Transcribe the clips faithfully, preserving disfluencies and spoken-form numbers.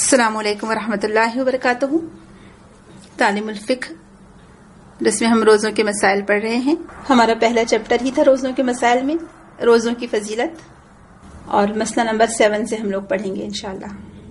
अस्सलामु अलैकुम वरहमतुल्लाहि वबरकातुहू। तालीमुल फ़िक़्ह, जिसमें हम रोज़ों के मसाइल पढ़ रहे हैं। हमारा पहला चैप्टर ही था रोज़ों के मसाइल में, रोज़ों की फजीलत, और मसला नंबर सेवन से हम लोग पढ़ेंगे इंशाअल्लाह।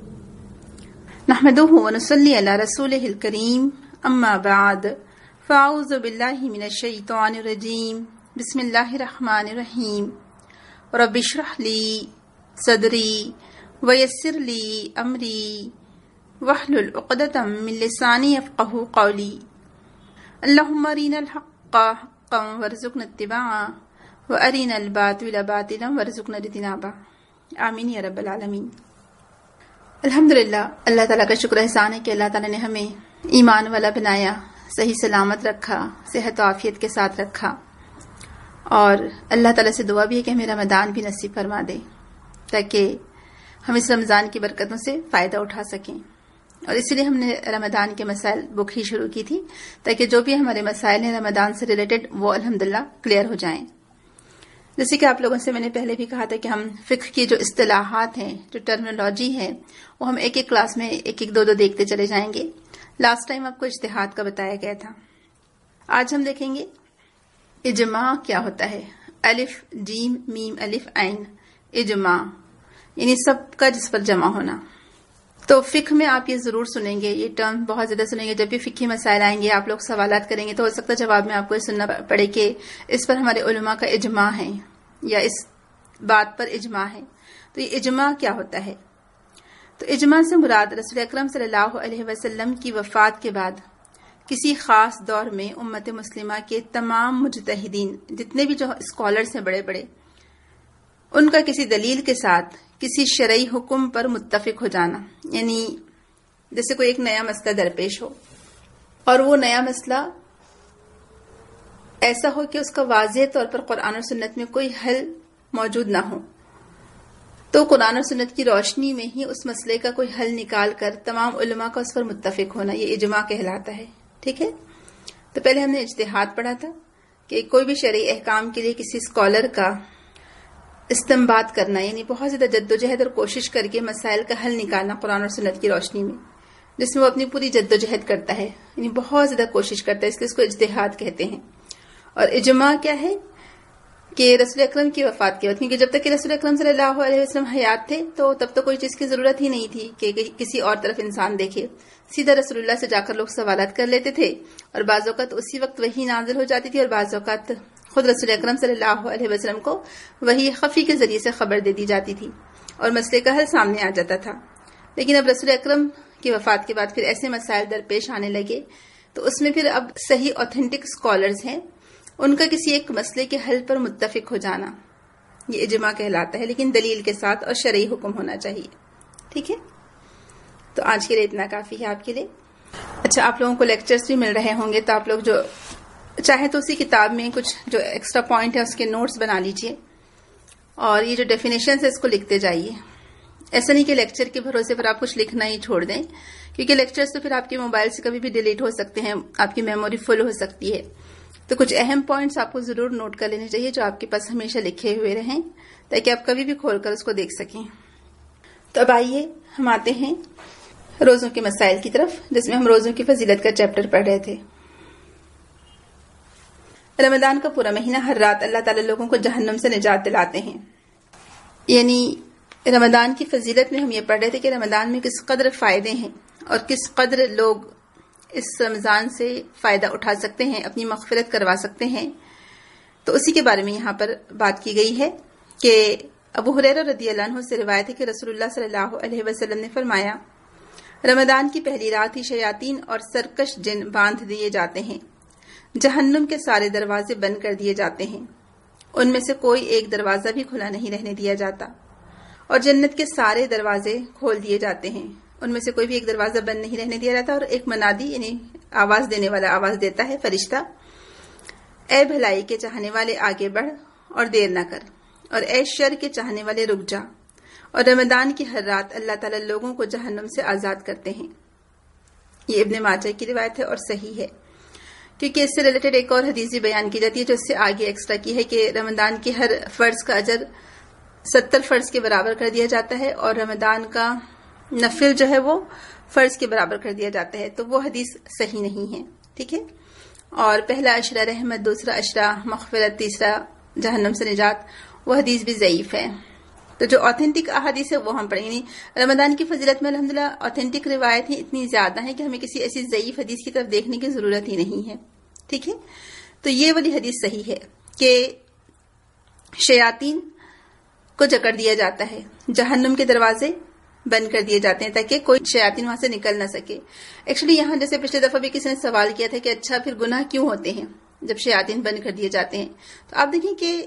नहमदुहु व नुसल्ली अला रसूलिहिल करीम, अम्मा बाद, फ़अऊज़ु बिल्लाहि मिनश शैतानिर रजीम, बिस्मिल्लाहिर रहमानिर रहीम। रब्बि इश्रह ली सदरी वयस्सिर ली अमरी वहलुल उक़दतम मिन लिसानी यफ़क़हू क़ौली। अल्लाहुम्मा अरिनल हक़्क़ हक़्क़न वरज़ुक़ना इत्तिबाअ व अरिनल बातिला बातिलन वरज़ुक़ना इज्तिनाबा। आमीन या रब्बल आलमीन। अल्हम्दुलिल्लाह, अल्लाह ताला का शुक्र एहसान है कि अल्लाह ताला ने हमें ईमान वाला बनाया, सही सलामत रखा, सेहत और आफियत के साथ रखा, और अल्लाह ताला से दुआ भी है कि हमें रमदान भी नसीब फरमा दे, ताकि हम इस रमज़ान की बरकतों से फ़ायदा उठा सकें। और इसलिए हमने रमदान के मसाइल बुक ही शुरू की थी, ताकि जो भी हमारे मसाइल हैं रमदान से रिलेटेड वो अल्हम्दुलिल्लाह क्लियर हो जाएं। जैसे कि आप लोगों से मैंने पहले भी कहा था कि हम फ़िक़्ह की जो इस्तिलाहात हैं, जो टर्मिनोलॉजी है, वो हम एक एक क्लास में एक एक दो दो देखते चले जाएंगे। लास्ट टाइम आपको इज्तिहाद का बताया गया था। आज हम देखेंगे इजमा क्या होता है। अलिफ जीम मीम अलिफ ऐन, इजमा यानी सबका जिस पर जमा होना। तो फिक्र में आप ये जरूर सुनेंगे, ये टर्म बहुत ज्यादा सुनेंगे। जब भी फिक्की मसाइल आएंगे, आप लोग सवालात करेंगे, तो हो सकता है जवाब में आपको ये सुनना पड़े कि इस पर हमारे उलमा का इजमा है या इस बात पर इजमा है। तो ये इजमा क्या होता है? तो इजमा से मुराद रसूल अकरम सल्लल्लाहु अलैहि वसल्लम की वफात के बाद किसी खास दौर में उम्मत मुस्लिमा के तमाम मुजतहिदीन, जितने भी जो स्कॉलर्स हैं बड़े बड़े, उनका किसी दलील के साथ किसी शरई हुक्म पर मुत्तफिक हो जाना। यानी जैसे कोई एक नया मसला दरपेश हो और वो नया मसला ऐसा हो कि उसका वाज़ेह तौर पर कुरान और सुन्नत में कोई हल मौजूद ना हो, तो कुरान और सुन्नत की रोशनी में ही उस मसले का कोई हल निकाल कर तमाम उलमा का उस पर मुत्तफिक होना, ये इजमा कहलाता है। ठीक है। तो पहले हमने इज्तिहाद पढ़ा था कि कोई भी शरई अहकाम के लिए किसी स्कॉलर का इस्तेंबात करना, यानी बहुत ज्यादा जद्दोजहद और कोशिश करके मसाइल का हल निकालना कुरान और सुन्नत की रोशनी में, जिसमें वो अपनी पूरी जद्दोजहद करता है, यानी बहुत ज्यादा कोशिश करता है, इसलिए इसको इज्तिहाद कहते हैं। और इजमा क्या है कि रसूल अकरम की वफात के बाद, क्योंकि जब तक कि रसूल अकरम सल्लल्लाहु अलैहि वसल्लम हयात थे तो तब तो कोई चीज की जरूरत ही नहीं थी कि किसी और तरफ इंसान देखे, सीधा रसूलुल्लाह से जाकर लोग सवालात कर लेते थे, और बाज़ औक़ात उसी वक्त वही नाज़िल हो जाती थी, और बाज़ औक़ात खुद रसूल अकरम सल्लल्लाहु अलैहि वसल्लम को वही खफी के जरिए से खबर दे दी जाती थी और मसले का हल सामने आ जाता था। लेकिन अब रसूल अकरम की वफात के बाद फिर ऐसे मसाइल दरपेश आने लगे, तो उसमें फिर अब सही ऑथेंटिक स्कॉलर्स हैं, उनका किसी एक मसले के हल पर मुत्तफिक हो जाना, ये इजमा कहलाता है, लेकिन दलील के साथ और शरई हुक्म होना चाहिए। ठीक है। तो आज के लिए इतना काफी है आपके लिए। अच्छा, आप लोगों को लेक्चर्स भी मिल रहे होंगे, तो आप लोग जो चाहे तो उसी किताब में कुछ जो एक्स्ट्रा पॉइंट है उसके नोट्स बना लीजिए, और ये जो डेफिनेशन है इसको लिखते जाइए। ऐसा नहीं कि लेक्चर के भरोसे पर आप कुछ लिखना ही छोड़ दें, क्योंकि लेक्चर्स तो फिर आपके मोबाइल से कभी भी डिलीट हो सकते हैं, आपकी मेमोरी फुल हो सकती है। तो कुछ अहम पॉइंट्स आपको जरूर नोट कर लेने चाहिए जो आपके पास हमेशा लिखे हुए रहें, ताकि आप कभी भी खोलकर उसको देख सकें। तो अब आइए हम आते हैं रोजों के मसाइल की तरफ, जिसमें हम रोजों की फजीलत का चैप्टर पढ़ रहे थे। रमजान का पूरा महीना हर रात अल्लाह ताला लोगों को जहन्नम से निजात दिलाते हैं। यानी रमजान की फजीलत में हम ये पढ़ रहे थे कि रमजान में किस कदर फायदे हैं और किस कदर लोग इस रमजान से फायदा उठा सकते हैं, अपनी मग़फ़िरत करवा सकते हैं। तो उसी के बारे में यहाँ पर बात की गई है कि अबू हुरैरा रज़ियल्लाहु अन्हु से रिवायत है कि रसूलुल्लाह सल्लल्लाहु अलैहि वसल्लम ने फरमाया, रमजान की पहली रात ही शयातीन और सरकश जिन बांध दिए जाते हैं, जहन्नुम के सारे दरवाजे बंद कर दिए जाते हैं, उनमें से कोई एक दरवाजा भी खुला नहीं रहने दिया जाता, और जन्नत के सारे दरवाजे खोल दिए जाते हैं, उनमें से कोई भी एक दरवाजा बंद नहीं रहने दिया जाता। और एक मनादी यानी आवाज देने वाला आवाज देता है, फरिश्ता, ए भलाई के चाहने वाले आगे बढ़ और देर न कर, और ए शर के चाहने वाले रुक जा। और रमजान की हर रात अल्लाह ताला लोगों को जहन्नुम से आजाद करते हैं। ये इब्ने माजा की रिवायत है और सही है, क्योंकि इससे रिलेटेड एक और हदीस भी बयान की जाती है जो इससे आगे एक्स्ट्रा की है कि रमजान के हर फर्ज का अजर सत्तर फर्ज के बराबर कर दिया जाता है, और रमजान का نفل جو ہے وہ فرض کے برابر کر دیا جاتا ہے، تو وہ حدیث صحیح نہیں ہے. ٹھیک ہے. اور پہلا اشرہ رحمت، دوسرا اشرہ مغفرت، تیسرا جہنم سے نجات، وہ حدیث بھی ضعیف ہے. تو جو آتھینٹک احادیث ہے وہ ہم پڑھیں گے. رمضان کی فضیلت میں الحمدللہ آتھینٹک روایتیں اتنی زیادہ ہیں کہ ہمیں کسی ایسی ضعیف حدیث کی طرف دیکھنے کی ضرورت ہی نہیں ہے. ٹھیک ہے. تو یہ والی حدیث صحیح ہے کہ شیاطین کو جکڑ دیا جاتا ہے، جہنم کے دروازے بند کر دیے جاتے ہیں تاکہ کوئی شیاطین وہاں سے نکل نہ سکے. ایکچولی یہاں جیسے پچھلے دفعہ بھی کسی نے سوال کیا تھا کہ اچھا پھر گناہ کیوں ہوتے ہیں جب شیاطین بند کر دیے جاتے ہیں، تو آپ دیکھیں کہ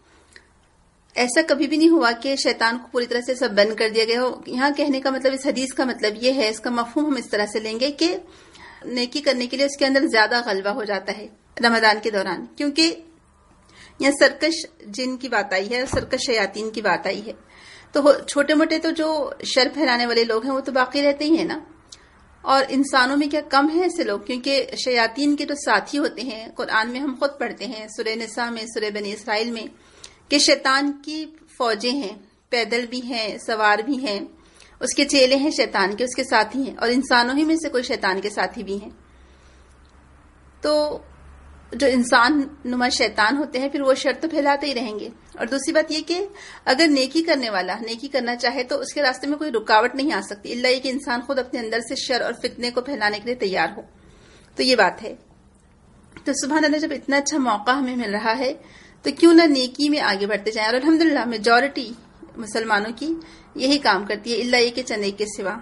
ایسا کبھی بھی نہیں ہوا کہ شیطان کو پوری طرح سے سب بند کر دیا گیا ہو. یہاں کہنے کا مطلب، اس حدیث کا مطلب یہ ہے، اس کا مفہوم ہم اس طرح سے لیں گے کہ نیکی کرنے کے لیے اس کے اندر زیادہ غلبہ ہو جاتا ہے رمضان کے دوران، کیونکہ یہاں سرکش جن کی بات آئی ہے، سرکش شیاطین کی بات آئی ہے. تو چھوٹے موٹے تو جو شر پھیلانے والے لوگ ہیں وہ تو باقی رہتے ہی ہیں نا، اور انسانوں میں کیا کم ہیں ایسے لوگ، کیونکہ شیاطین کے جو ساتھی ہوتے ہیں قرآن میں ہم خود پڑھتے ہیں سورہ نساء میں، سورہ بنی اسرائیل میں، کہ شیطان کی فوجیں ہیں، پیدل بھی ہیں، سوار بھی ہیں، اس کے چیلے ہیں شیطان کے، اس کے ساتھی ہیں، اور انسانوں ہی میں سے کوئی شیطان کے ساتھی بھی ہیں. تو جو انسان نما شیطان ہوتے ہیں پھر وہ شر تو پھیلاتے ہی رہیں گے. اور دوسری بات یہ کہ اگر نیکی کرنے والا نیکی کرنا چاہے تو اس کے راستے میں کوئی رکاوٹ نہیں آ سکتی، الا یہ کہ انسان خود اپنے اندر سے شر اور فتنے کو پھیلانے کے لیے تیار ہو. تو یہ بات ہے. تو سبحان اللہ، جب اتنا اچھا موقع ہمیں مل رہا ہے تو کیوں نہ نیکی میں آگے بڑھتے جائیں. اور الحمدللہ میجورٹی مسلمانوں کی یہی کام کرتی ہے، الا یہ کہ چند ایک کے سوا.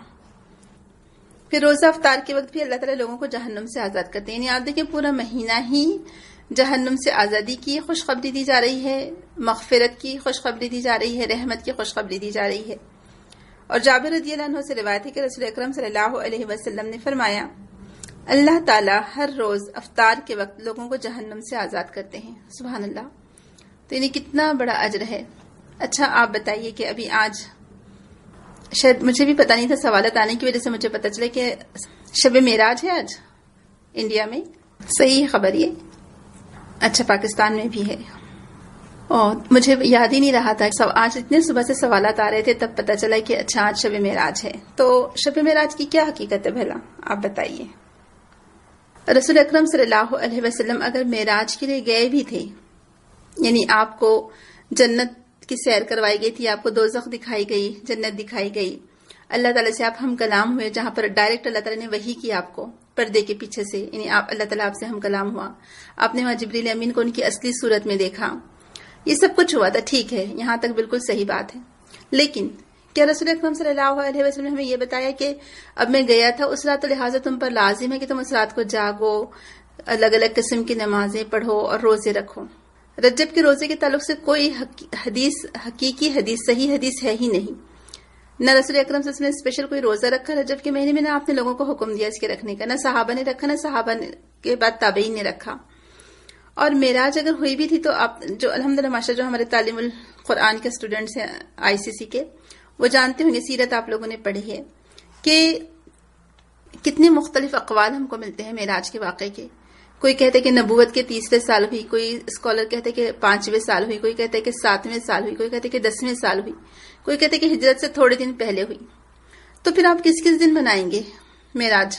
پھر روزہ افطار کے وقت بھی اللہ تعالیٰ لوگوں کو جہنم سے آزاد کرتے ہیں. یعنی آپ دیکھیں پورا مہینہ ہی جہنم سے آزادی کی خوشخبری دی جا رہی ہے، مغفرت کی خوشخبری دی جا رہی ہے، رحمت کی خوشخبری دی جا رہی ہے. اور جابر رضی اللہ عنہ سے روایت ہے کہ رسول اکرم صلی اللہ علیہ وسلم نے فرمایا، اللہ تعالیٰ ہر روز افطار کے وقت لوگوں کو جہنم سے آزاد کرتے ہیں. سبحان اللہ. تو یعنی کتنا بڑا اجر ہے. اچھا آپ بتائیے کہ ابھی آج شاید مجھے بھی پتہ نہیں تھا، سوالات آنے کی وجہ سے مجھے پتہ چلا کہ شب معراج ہے آج انڈیا میں. صحیح خبر یہ؟ اچھا پاکستان میں بھی ہے. اور مجھے یاد ہی نہیں رہا تھا، آج اتنے صبح سے سوالات آ رہے تھے تب پتہ چلا کہ اچھا آج شب معراج ہے. تو شب معراج کی کیا حقیقت ہے بھلا آپ بتائیے. رسول اکرم صلی اللہ علیہ وسلم اگر معراج کے لیے گئے بھی تھے، یعنی آپ کو جنت کی سیر کروائی گئی تھی، آپ کو دوزخ دکھائی گئی، جنت دکھائی گئی، اللہ تعالیٰ سے آپ ہم کلام ہوئے، جہاں پر ڈائریکٹ اللہ تعالیٰ نے وحی کی آپ کو پردے کے پیچھے سے، یعنی آپ اللہ تعالیٰ آپ سے ہم کلام ہوا، آپ نے وہاں جبریل امین کو ان کی اصلی صورت میں دیکھا، یہ سب کچھ ہوا تھا. ٹھیک ہے، یہاں تک بالکل صحیح بات ہے. لیکن کیا رسول اکرم صلی اللہ علیہ وسلم نے ہمیں یہ بتایا کہ اب میں گیا تھا اس رات، تو لہٰذا تم پر لازم ہے کہ تم اس رات کو جاگو، الگ الگ قسم کی نمازیں پڑھو اور روزے رکھو. رجب کے روزے کے تعلق سے کوئی حدیث، حقیقی حدیث، صحیح حدیث ہے ہی نہیں. نہ رسول اکرم صلی اللہ علیہ وسلم نے اسپیشل کوئی روزہ رکھا رجب کے مہینے میں، نہ آپ نے لوگوں کو حکم دیا اس کے رکھنے کا، نہ صحابہ نے رکھا، نہ صحابہ کے بعد تابعین نے رکھا. اور معراج اگر ہوئی بھی تھی تو آپ جو الحمدللہ ماشاء جو ہمارے تعلیم القرآن کے اسٹوڈنٹس ہیں آئی سی سی کے، وہ جانتے ہوں گے، سیرت آپ لوگوں نے پڑھی ہے کہ کتنے مختلف اقوال ہم کو ملتے ہیں معراج کے واقعے کے. کوئی کہتے کہ نبوت کے تیسرے سال ہوئی، کوئی اسکالر کہتے کہ پانچویں سال ہوئی، کوئی کہتے کہ ساتویں سال ہوئی، کوئی کہتے کہ دسویں سال ہوئی، کوئی کہتے کہ ہجرت سے تھوڑے دن پہلے ہوئی. تو پھر آپ کس کس دن منائیں گے معراج؟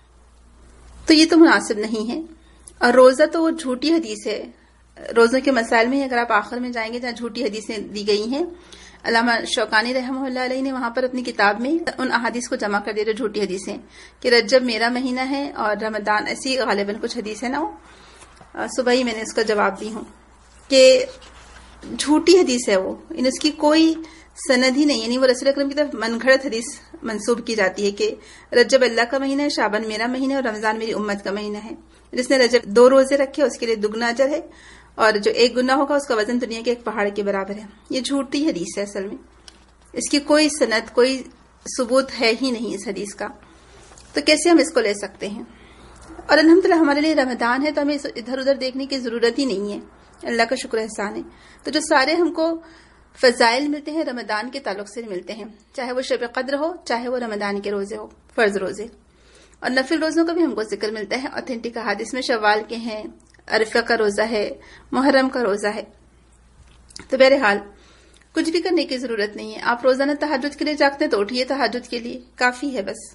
تو یہ تو مناسب نہیں ہے. اور روزہ تو وہ جھوٹی حدیث ہے. روزوں کے مسائل میں اگر آپ آخر میں جائیں گے جہاں جھوٹی حدیثیں دی گئی ہیں، علامہ شوکانی رحمہ اللہ علیہ نے وہاں پر اپنی کتاب میں ان احادیث کو جمع کر دیا جو جھوٹی حدیثیں، کہ رجب میرا مہینہ ہے اور رمضان، ایسی غالباً کچھ حدیث ہے نا، وہ صبح ہی میں نے اس کا جواب دی ہوں کہ جھوٹی حدیث ہے وہ، ان اس کی کوئی سند ہی نہیں. یعنی وہ رسول اکرم کی طرف من گھڑت حدیث منسوب کی جاتی ہے کہ رجب اللہ کا مہینہ ہے، شعبان میرا مہینہ ہے اور رمضان میری امت کا مہینہ ہے. جس نے رجب دو روزے رکھے اس کے لیے دگنا اجر ہے، اور جو ایک گنا ہوگا اس کا وزن دنیا کے ایک پہاڑ کے برابر ہے. یہ جھوٹی حدیث ہے، اصل میں اس کی کوئی سند، کوئی ثبوت ہے ہی نہیں اس حدیث کا. تو کیسے ہم اس کو لے سکتے ہیں؟ اور الحمدللہ ہمارے لیے رمضان ہے تو ہمیں ادھر ادھر دیکھنے کی ضرورت ہی نہیں ہے. اللہ کا شکر احسان ہے. تو جو سارے ہم کو فضائل ملتے ہیں رمضان کے تعلق سے ملتے ہیں، چاہے وہ شب قدر ہو، چاہے وہ رمضان کے روزے ہو، فرض روزے. اور نفل روزوں کا بھی ہم کو ذکر ملتا ہے اوتھینٹک احادیث میں. شوال کے ہیں، عرفہ کا روزہ ہے، محرم کا روزہ ہے. تو بہرحال کچھ بھی کرنے کی ضرورت نہیں ہے. آپ روزانہ تہجد کے لیے جاگتے ہیں تو اٹھیے تہجد کے لیے، کافی ہے بس.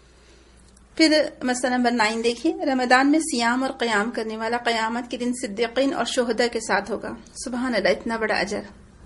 پھر مسئلہ نمبر نائن دیکھیے، رمضان میں سیام اور قیام کرنے والا قیامت کے دن صدیقین اور شہداء کے ساتھ ہوگا. سبحان اللہ، اتنا بڑا اجر.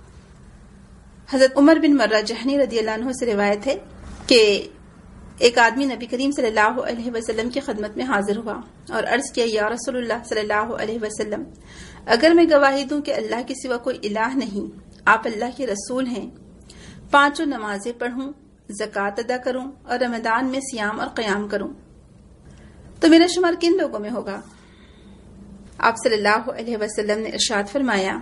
حضرت عمر بن مرہ جہنی رضی اللہ عنہ سے روایت ہے کہ ایک آدمی نبی کریم صلی اللہ علیہ وسلم کی خدمت میں حاضر ہوا اور عرض کیا، یا رسول اللہ صلی اللہ علیہ وسلم، اگر میں گواہی دوں کہ اللہ کے سوا کوئی الہ نہیں، آپ اللہ کے رسول ہیں، پانچوں نمازیں پڑھوں، زکوٰۃ ادا کروں اور رمضان میں سیام اور قیام کروں، تو میرا شمار کن لوگوں میں ہوگا؟ آپ صلی اللہ علیہ وسلم نے ارشاد فرمایا،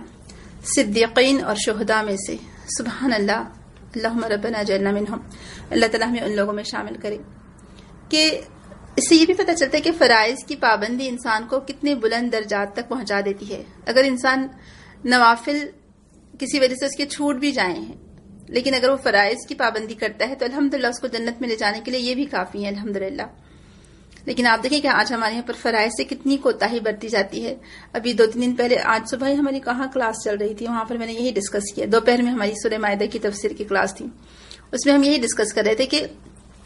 صدیقین اور شہداء میں سے. سبحان اللہ، اللہم ربنا اجعلنا منہم. اللہ تعالیٰ ہمیں ان لوگوں میں شامل کرے. کہ اس سے یہ بھی پتہ چلتا ہے کہ فرائض کی پابندی انسان کو کتنے بلند درجات تک پہنچا دیتی ہے. اگر انسان نوافل کسی وجہ سے اس کے چھوٹ بھی جائیں ہیں، لیکن اگر وہ فرائض کی پابندی کرتا ہے تو الحمدللہ اس کو جنت میں لے جانے کے لیے یہ بھی کافی ہے الحمدللہ. لیکن آپ دیکھیں کہ آج ہمارے یہاں پر فرائض سے کتنی کوتاہی برتی جاتی ہے. ابھی دو تین دن پہلے، آج صبح ہی ہماری کہاں کلاس چل رہی تھی، وہاں پر میں نے یہی ڈسکس کیا. دوپہر میں ہماری سورہ مائدہ کی تفسیر کی کلاس تھی، اس میں ہم یہی ڈسکس کر رہے تھے کہ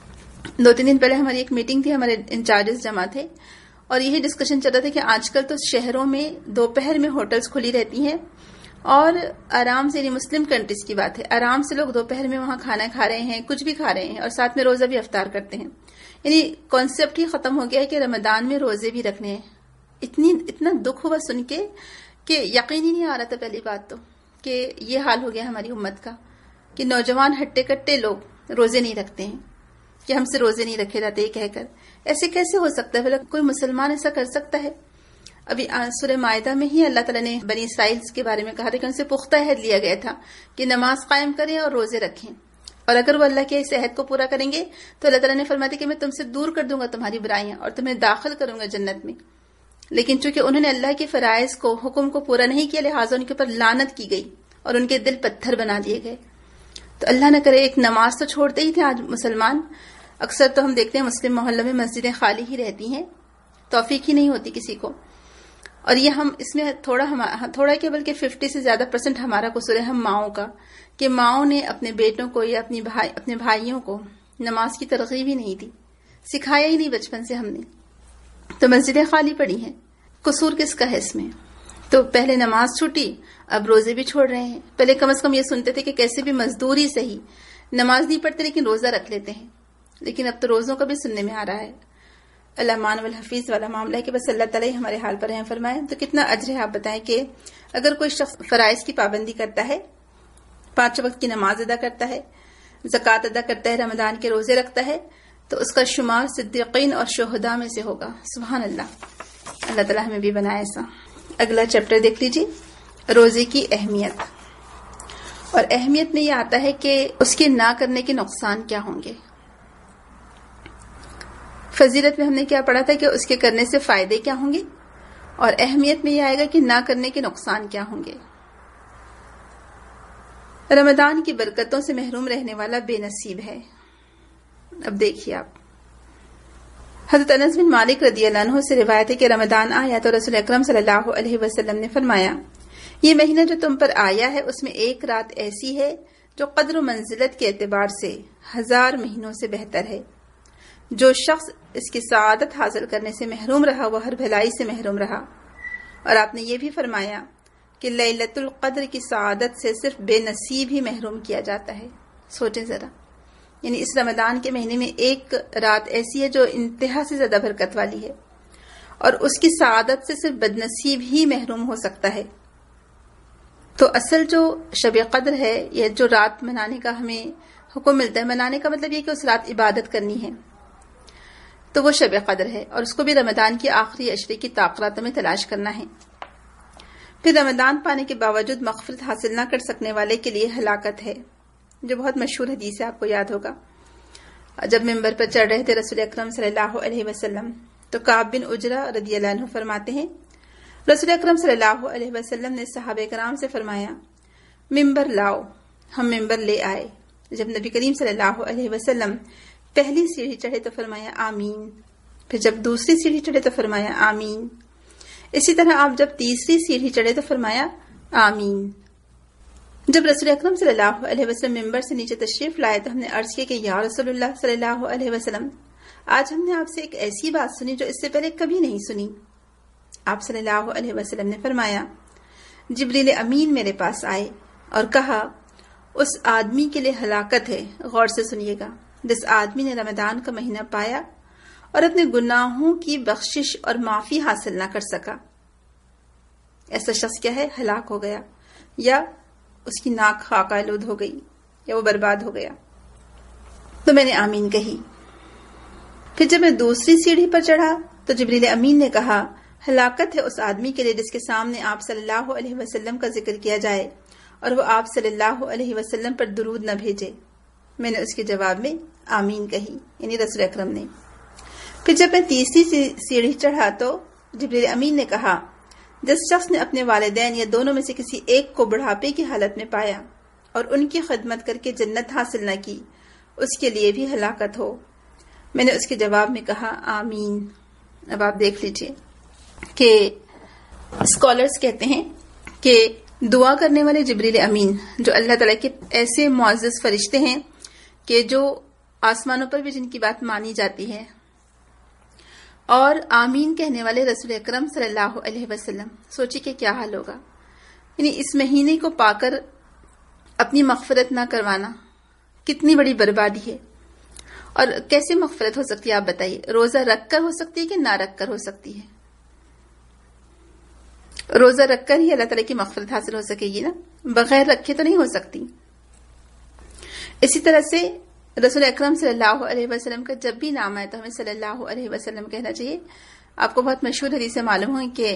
دو تین دن پہلے ہماری ایک میٹنگ تھی، ہمارے انچارجز جمع تھے اور یہی ڈسکشن چل رہا تھا کہ آج کل تو شہروں میں دوپہر میں ہوٹلز کھلی رہتی ہیں اور آرام سے، یعنی مسلم کنٹریز کی بات ہے، آرام سے لوگ دوپہر میں وہاں کھانا کھا رہے ہیں، کچھ بھی کھا رہے ہیں اور ساتھ میں روزہ بھی افطار کرتے ہیں. یعنی کانسیپٹ ہی ختم ہو گیا ہے کہ رمضان میں روزے بھی رکھنے ہیں. اتنی اتنا دکھ ہوا سن کے کہ یقین ہی نہیں آ رہا تھا پہلی بات تو کہ یہ حال ہو گیا ہماری امت کا کہ نوجوان ہٹے کٹے لوگ روزے نہیں رکھتے ہیں کہ ہم سے روزے نہیں رکھے جاتے یہ کہہ کر. ایسے کیسے ہو سکتا ہے؟ بھلا کوئی مسلمان ایسا کر سکتا ہے؟ ابھی سورہ مائدہ میں ہی اللہ تعالیٰ نے بنی اسرائیل کے بارے میں کہا تھا کہ ان سے پختہ عہد لیا گیا تھا کہ نماز قائم کریں اور روزے رکھیں، اور اگر وہ اللہ کے اس عہد کو پورا کریں گے تو اللہ تعالیٰ نے فرمایا تھا کہ میں تم سے دور کر دوں گا تمہاری برائیاں اور تمہیں داخل کروں گا جنت میں. لیکن چونکہ انہوں نے اللہ کے فرائض کو، حکم کو پورا نہیں کیا، لہٰذا ان کے اوپر لعنت کی گئی اور ان کے دل پتھر بنا دیے گئے. تو اللہ نہ کرے، ایک نماز تو چھوڑتے ہی تھے آج مسلمان. اکثر تو ہم دیکھتے ہیں مسلم محلوں میں مسجدیں خالی ہی رہتی ہیں، توفیق ہی نہیں ہوتی کسی کو. اور یہ ہم اس میں تھوڑا تھوڑا کیا بلکہ ففٹی سے زیادہ پرسنٹ ہمارا قصور ہے ہم ماؤں کا، کہ ماؤں نے اپنے بیٹوں کو یا اپنی بھائی اپنے بھائیوں کو نماز کی ترغیب ہی نہیں دی، سکھایا ہی نہیں بچپن سے ہم نے، تو مسجدیں خالی پڑی ہیں. قصور کس کا ہے اس میں؟ تو پہلے نماز چھوٹی، اب روزے بھی چھوڑ رہے ہیں. پہلے کم از کم یہ سنتے تھے کہ کیسے بھی مزدوری صحیح، نماز نہیں پڑھتے لیکن روزہ رکھ لیتے ہیں، لیکن اب تو روزوں کا بھی سننے میں آ رہا ہے. اللہ مان والحفیظ والا معاملہ ہے کہ بس اللہ تعالیٰ ہمارے حال پر رحم فرمائے. تو کتنا اجر ہے آپ بتائیں کہ اگر کوئی شخص فرائض کی پابندی کرتا ہے، پانچ وقت کی نماز ادا کرتا ہے، زکوٰۃ ادا کرتا ہے، رمضان کے روزے رکھتا ہے، تو اس کا شمار صدیقین اور شہداء میں سے ہوگا. سبحان اللہ، اللہ تعالیٰ ہمیں بھی بنائے ایسا. اگلا چیپٹر دیکھ لیجیے، روزے کی اہمیت. اور اہمیت میں یہ آتا ہے کہ اس کے نہ کرنے کے نقصان کیا ہوں گے. فضیلت میں ہم نے کیا پڑھا تھا کہ اس کے کرنے سے فائدے کیا ہوں گے، اور اہمیت میں یہ آئے گا کہ نہ کرنے کے نقصان کیا ہوں گے. رمضان کی برکتوں سے محروم رہنے والا بے نصیب ہے. اب دیکھیے آپ، حضرت انس بن مالک رضی اللہ عنہ سے روایت ہے کہ رمضان آیا تو رسول اکرم صلی اللہ علیہ وسلم نے فرمایا، یہ مہینہ جو تم پر آیا ہے اس میں ایک رات ایسی ہے جو قدر و منزلت کے اعتبار سے ہزار مہینوں سے بہتر ہے. جو شخص اس کی سعادت حاصل کرنے سے محروم رہا وہ ہر بھلائی سے محروم رہا. اور آپ نے یہ بھی فرمایا کہ لیلۃ القدر کی سعادت سے صرف بے نصیب ہی محروم کیا جاتا ہے. سوچیں ذرا، یعنی اس رمضان کے مہینے میں ایک رات ایسی ہے جو انتہا سے زیادہ برکت والی ہے، اور اس کی سعادت سے صرف بد نصیب ہی محروم ہو سکتا ہے. تو اصل جو شب قدر ہے، یا جو رات منانے کا ہمیں حکم ملتا ہے، منانے کا مطلب یہ کہ اس رات عبادت کرنی ہے، تو وہ شب قدر ہے، اور اس کو بھی رمضان کی آخری عشرے کی طاقت میں تلاش کرنا ہے. پھر رمضان پانے کے باوجود مغفرت حاصل نہ کر سکنے والے کے لیے ہلاکت ہے، جو بہت مشہور حدیث ہے، آپ کو یاد ہوگا. جب ممبر پر چڑھ رہے تھے رسول اکرم صلی اللہ علیہ وسلم تو کعب بن عجرہ رضی اللہ عنہ فرماتے ہیں، رسول اکرم صلی اللہ علیہ وسلم نے صحابہ کرام سے فرمایا، ممبر لاؤ. ہم ممبر لے آئے. جب نبی کریم صلی اللہ علیہ وسلم پہلی سیڑھی چڑھے تو فرمایا آمین. پھر جب دوسری سیڑھی چڑھے تو فرمایا آمین. اسی طرح آپ جب تیسری سیڑھی چڑھے تو فرمایا آمین. جب رسول اکرم صلی اللہ علیہ وسلم ممبر سے نیچے تشریف لائے تو ہم نے عرض کیا کہ یا رسول اللہ صلی اللہ علیہ وسلم، آج ہم نے آپ سے ایک ایسی بات سنی جو اس سے پہلے کبھی نہیں سنی۔ آپ صلی اللہ علیہ وسلم نے فرمایا، جبریل امین میرے پاس آئے اور کہا، اس آدمی کے لیے ہلاکت ہے، غور سے سنیے گا، جس آدمی نے رمضان کا مہینہ پایا اور اپنے گناہوں کی بخشش اور معافی حاصل نہ کر سکا۔ ایسا شخص کیا ہے؟ ہلاک ہو گیا، یا اس کی ناک خاک آلود ہو گئی، یا وہ برباد ہو گیا۔ تو میں نے آمین کہی۔ پھر جب میں دوسری سیڑھی پر چڑھا تو جبریل امین نے کہا، ہلاکت ہے اس آدمی کے لیے جس کے سامنے آپ صلی اللہ علیہ وسلم کا ذکر کیا جائے اور وہ آپ صلی اللہ علیہ وسلم پر درود نہ بھیجے۔ میں نے اس کے جواب میں آمین کہی، یعنی رسول اکرم نے۔ پھر جب میں تیسری سیڑھی چڑھا تو جبریل امین نے کہا، جس شخص نے اپنے والدین یا دونوں میں سے کسی ایک کو بڑھاپے کی حالت میں پایا اور ان کی خدمت کر کے جنت حاصل نہ کی، اس کے لیے بھی ہلاکت ہو۔ میں نے اس کے جواب میں کہا آمین۔ اب آپ دیکھ لیجئے کہ اسکالرز کہتے ہیں کہ دعا کرنے والے جبریل امین جو اللہ تعالیٰ کے ایسے معزز فرشتے ہیں کہ جو آسمانوں پر بھی جن کی بات مانی جاتی ہے، اور آمین کہنے والے رسول اکرم صلی اللہ علیہ وسلم، سوچی کہ کیا حال ہوگا۔ یعنی اس مہینے کو پا کر اپنی مغفرت نہ کروانا کتنی بڑی بربادی ہے۔ اور کیسے مغفرت ہو سکتی ہے آپ بتائیے؟ روزہ رکھ کر ہو سکتی ہے کہ نہ رکھ کر ہو سکتی ہے؟ روزہ رکھ کر ہی اللہ تعالیٰ کی مغفرت حاصل ہو سکے گی نا، بغیر رکھے تو نہیں ہو سکتی۔ اسی طرح سے رسول اکرم صلی اللہ علیہ وسلم کا جب بھی نام آئے تو ہمیں صلی اللہ علیہ وسلم کہنا چاہیے۔ آپ کو بہت مشہور حدیث سے معلوم ہو کہ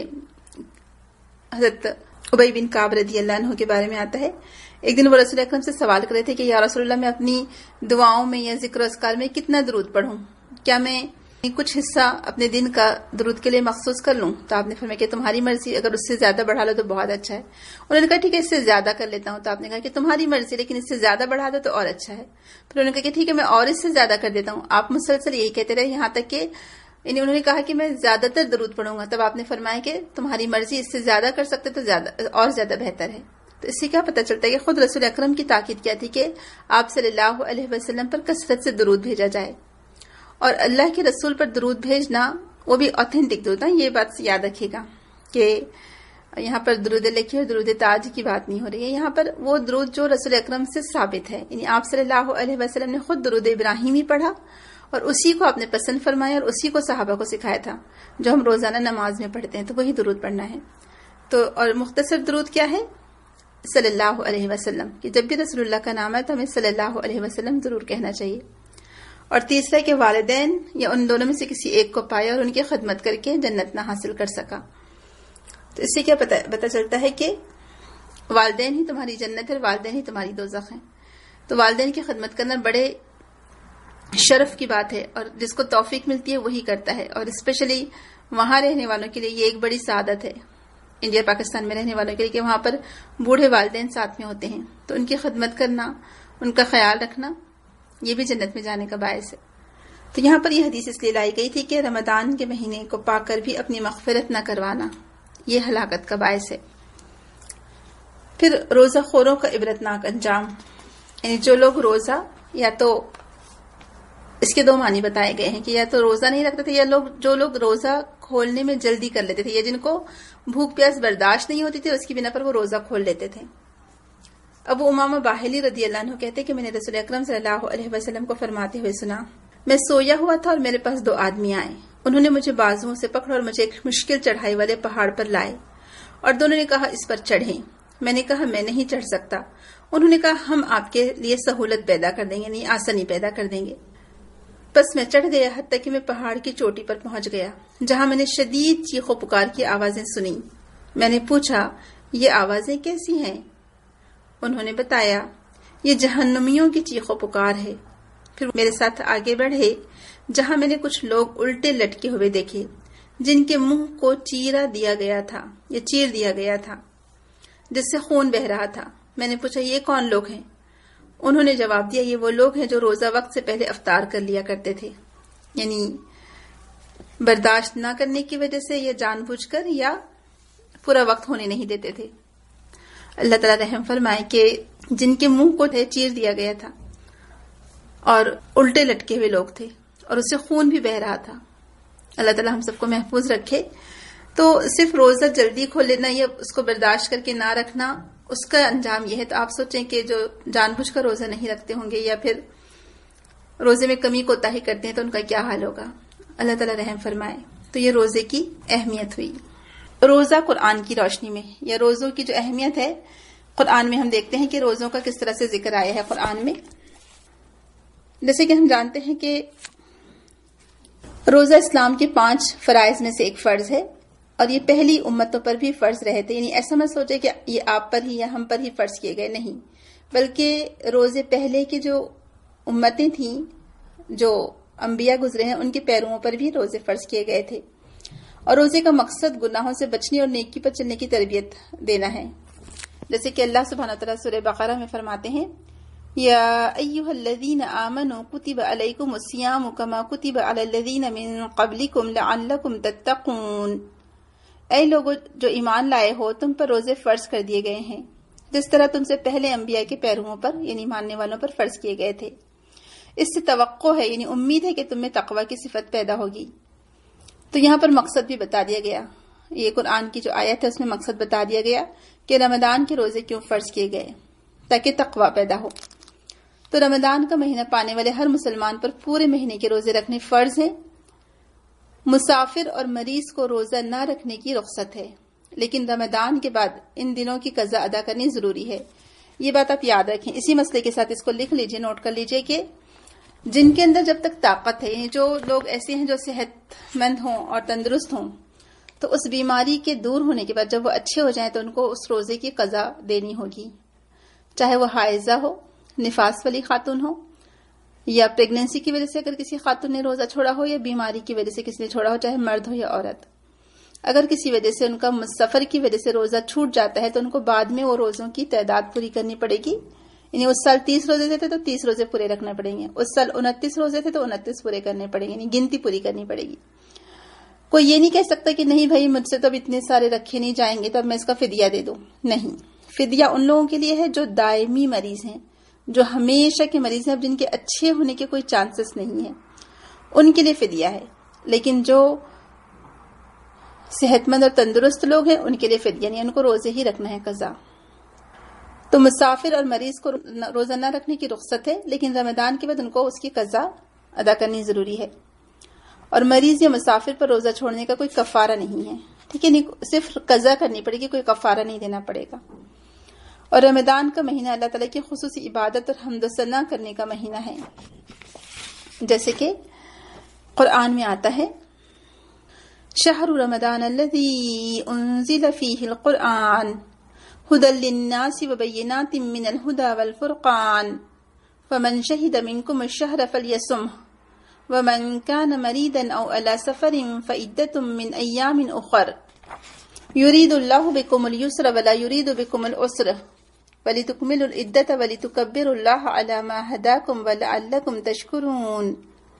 حضرت ابی بن کعب رضی اللہ عنہ کے بارے میں آتا ہے، ایک دن وہ رسول اکرم سے سوال کر رہے تھے کہ یا رسول اللہ، میں اپنی دعاؤں میں یا ذکر و اذکار میں کتنا درود پڑھوں؟ کیا میں کچھ حصہ اپنے دن کا درود کے لیے مخصوص کر لوں؟ تو آپ نے فرمایا کہ تمہاری مرضی، اگر اس سے زیادہ بڑھا لو تو بہت اچھا ہے۔ انہوں نے کہا ٹھیک ہے، اس سے زیادہ کر لیتا ہوں۔ تو آپ نے کہا کہ تمہاری مرضی، لیکن اس سے زیادہ بڑھا دو تو اور اچھا ہے۔ پھر انہوں نے کہا کہ ٹھیک ہے، میں اور اس سے زیادہ کر دیتا ہوں۔ آپ مسلسل یہی کہتے رہے یہاں تک کہ یعنی انہوں نے کہا کہ میں زیادہ تر درود پڑھوں گا۔ تب آپ نے فرمایا کہ تمہاری مرضی، اس سے زیادہ کر سکتے تو زیادہ اور زیادہ بہتر ہے۔ تو اس سے کیا پتہ چلتا ہے کہ خود رسول اکرم کی تاکید کیا تھی کہ آپ صلی اللہ علیہ وسلم پر کثرت سے درود بھیجا جائے، اور اللہ کے رسول پر درود بھیجنا وہ بھی آتھینٹک درود ہے۔ یہ بات یاد رکھیے گا کہ یہاں پر درود لکھی اور درود تاج کی بات نہیں ہو رہی ہے، یہاں پر وہ درود جو رسول اکرم سے ثابت ہے۔ یعنی آپ صلی اللہ علیہ وسلم نے خود درود ابراہیمی پڑھا اور اسی کو آپ نے پسند فرمایا اور اسی کو صحابہ کو سکھایا تھا، جو ہم روزانہ نماز میں پڑھتے ہیں، تو وہی درود پڑھنا ہے۔ تو اور مختصر درود کیا ہے؟ صلی اللہ علیہ وسلم، کہ جب بھی رسول اللہ کا نام ہے تو ہمیں صلی اللہ علیہ وسلم ضرور کہنا چاہیے۔ اور تیسرا کہ والدین یا ان دونوں میں سے کسی ایک کو پایا اور ان کی خدمت کر کے جنت نہ حاصل کر سکا۔ تو اس سے کیا پتہ پتہ چلتا ہے کہ والدین ہی تمہاری جنت ہے اور والدین ہی تمہاری دوزخ ہیں۔ تو والدین کی خدمت کرنا بڑے شرف کی بات ہے، اور جس کو توفیق ملتی ہے وہی کرتا ہے، اور اسپیشلی وہاں رہنے والوں کے لیے یہ ایک بڑی سعادت ہے، انڈیا پاکستان میں رہنے والوں کے لیے، کہ وہاں پر بوڑھے والدین ساتھ میں ہوتے ہیں، تو ان کی خدمت کرنا، ان کا خیال رکھنا، یہ بھی جنت میں جانے کا باعث ہے۔ تو یہاں پر یہ حدیث اس لیے لائی گئی تھی کہ رمضان کے مہینے کو پا کر بھی اپنی مغفرت نہ کروانا یہ ہلاکت کا باعث ہے۔ پھر روزہ خوروں کا عبرتناک انجام، یعنی جو لوگ روزہ، یا تو اس کے دو معنی بتائے گئے ہیں کہ یا تو روزہ نہیں رکھتے تھے، یا لوگ جو لوگ روزہ کھولنے میں جلدی کر لیتے تھے، یا جن کو بھوک پیاس برداشت نہیں ہوتی تھی، اس کی بنا پر وہ روزہ کھول لیتے تھے۔ ابو امامہ باہلی رضی اللہ عنہ کہتے کہ میں نے رسول اکرم صلی اللہ علیہ وسلم کو فرماتے ہوئے سنا، میں سویا ہوا تھا اور میرے پاس دو آدمی آئے، انہوں نے مجھے بازوؤں سے پکڑا اور مجھے ایک مشکل چڑھائی والے پہاڑ پر لائے، اور دونوں نے کہا اس پر چڑھیں۔ میں نے کہا میں نہیں چڑھ سکتا۔ انہوں نے کہا ہم آپ کے لیے سہولت پیدا کر دیں گے، یعنی آسانی پیدا کر دیں گے۔ بس میں چڑھ گیا، حتیٰ کہ میں پہاڑ کی چوٹی پر پہنچ گیا، جہاں میں نے شدید چیخ و پکار کی آوازیں سنی۔ میں نے پوچھا یہ آوازیں کیسی ہیں؟ انہوں نے بتایا یہ جہنمیوں کی چیخ و پکار ہے۔ پھر میرے ساتھ آگے بڑھے، جہاں میں نے کچھ لوگ الٹے لٹکے ہوئے دیکھے، جن کے منہ کو چیرا دیا گیا تھا یا چیر دیا گیا تھا، جس سے خون بہ رہا تھا۔ میں نے پوچھا یہ کون لوگ ہیں؟ انہوں نے جواب دیا یہ وہ لوگ ہیں جو روزہ وقت سے پہلے افطار کر لیا کرتے تھے، یعنی برداشت نہ کرنے کی وجہ سے، یا جان بوجھ کر، یا پورا وقت ہونے نہیں دیتے تھے۔ اللہ تعالیٰ رحم فرمائے کہ جن کے منہ کو چیر دیا گیا تھا اور الٹے لٹکے ہوئے لوگ تھے اور اس سے خون بھی بہ رہا تھا. اللہ تعالیٰ ہم سب کو محفوظ رکھے. تو صرف روزہ جلدی کھول لینا یا اس کو برداشت کر کے نہ رکھنا، اس کا انجام یہ ہے. تو آپ سوچیں کہ جو جان بوجھ کر روزہ نہیں رکھتے ہوں گے یا پھر روزے میں کمی کوتاہی کرتے ہیں تو ان کا کیا حال ہوگا. اللہ تعالیٰ رحم فرمائے. تو یہ روزے کی اہمیت ہوئی. روزہ قرآن کی روشنی میں، یا روزوں کی جو اہمیت ہے قرآن میں ہم دیکھتے ہیں کہ روزوں کا کس طرح سے ذکر آیا ہے قرآن میں. جیسے کہ ہم جانتے ہیں کہ روزہ اسلام کے پانچ فرائض میں سے ایک فرض ہے اور یہ پہلی امتوں پر بھی فرض رہے تھے. یعنی ایسا مت سوچے کہ یہ آپ پر ہی یا ہم پر ہی فرض کیے گئے، نہیں، بلکہ روزے پہلے کی جو امتیں تھیں، جو انبیاء گزرے ہیں، ان کے پیرووں پر بھی روزے فرض کیے گئے تھے. اور روزے کا مقصد گناہوں سے بچنے اور نیکی پر چلنے کی تربیت دینا ہے. جیسے کہ اللہ سبحانہ وتعالیٰ سورہ بقرہ میں فرماتے ہیں، یا ایھا الذین آمنوا کتب علیکم الصیام کما کتب علی الذین من قبلکم لعلکم تتقون. اے لوگو جو ایمان لائے ہو، تم پر روزے فرض کر دیے گئے ہیں جس طرح تم سے پہلے انبیاء کے پیرووں پر یعنی ماننے والوں پر فرض کیے گئے تھے. اس سے توقع ہے، یعنی امید ہے کہ تم میں تقوی کی صفت پیدا ہوگی. تو یہاں پر مقصد بھی بتا دیا گیا. یہ قرآن کی جو آیت ہے اس میں مقصد بتا دیا گیا کہ رمضان کے روزے کیوں فرض کیے گئے، تاکہ تقوی پیدا ہو. تو رمضان کا مہینہ پانے والے ہر مسلمان پر پورے مہینے کے روزے رکھنے فرض ہیں. مسافر اور مریض کو روزہ نہ رکھنے کی رخصت ہے، لیکن رمضان کے بعد ان دنوں کی قضا ادا کرنی ضروری ہے. یہ بات آپ یاد رکھیں. اسی مسئلے کے ساتھ اس کو لکھ لیجئے، نوٹ کر لیجئے کہ جن کے اندر جب تک طاقت ہے، جو لوگ ایسے ہیں جو صحت مند ہوں اور تندرست ہوں، تو اس بیماری کے دور ہونے کے بعد جب وہ اچھے ہو جائیں تو ان کو اس روزے کی قضا دینی ہوگی. چاہے وہ حائضہ ہو، نفاس والی خاتون ہو، یا پریگننسی کی وجہ سے اگر کسی خاتون نے روزہ چھوڑا ہو، یا بیماری کی وجہ سے کسی نے چھوڑا ہو، چاہے مرد ہو یا عورت. اگر کسی وجہ سے ان کا سفر کی وجہ سے روزہ چھوٹ جاتا ہے تو ان کو بعد میں وہ روزوں کی تعداد پوری کرنی پڑے گی. یعنی اس سال تیس روزے تھے تو تیس روزے پورے رکھنے پڑیں گے، اس سال انتیس روزے تھے تو انتیس پورے کرنے پڑیں گے، یعنی گنتی پوری کرنی پڑے گی. کوئی یہ نہیں کہہ سکتا کہ نہیں بھائی مجھ سے تو اب اتنے سارے رکھے نہیں جائیں گے تو اب میں اس کا فدیہ دے دوں. نہیں، فدیہ ان لوگوں کے لیے ہے جو دائمی مریض ہیں، جو ہمیشہ کے مریض ہیں، اب جن کے اچھے ہونے کے کوئی چانسز نہیں ہیں، ان کے لیے فدیہ ہے. لیکن جو صحت مند اور تندرست لوگ ہیں ان کے لیے فدیہ نہیں، ان کو روزے ہی رکھنا ہے قضا. تو مسافر اور مریض کو روزہ نہ رکھنے کی رخصت ہے، لیکن رمضان کے بعد ان کو اس کی قضا ادا کرنی ضروری ہے. اور مریض یا مسافر پر روزہ چھوڑنے کا کوئی کفارہ نہیں ہے، ٹھیک ہے، نہیں صرف قضا کرنی پڑے گی، کوئی کفارہ نہیں دینا پڑے گا. اور رمضان کا مہینہ اللہ تعالیٰ کی خصوصی عبادت اور حمد و ثنا کرنے کا مہینہ ہے. جیسے کہ قرآن میں آتا ہے، شہر رمضان الذی انزل فیہ القرآن ہدی للناس وبینات من الہدی والفرقان فمن شہد منکم الشہر فلیصمہ ومن کان مریدا او علی سفر فعدۃ من ایام اخر یرید اللہ بکم اليسر ولا یرید بکم العسر وَلِتُكْمِلُوا الْعِدَّةَ وَلِتُكَبِّرُوا اللَّهَ عَلَى مَا هَدَاكُمْ وَلَعَلَّكُمْ تَشْكُرُونَ.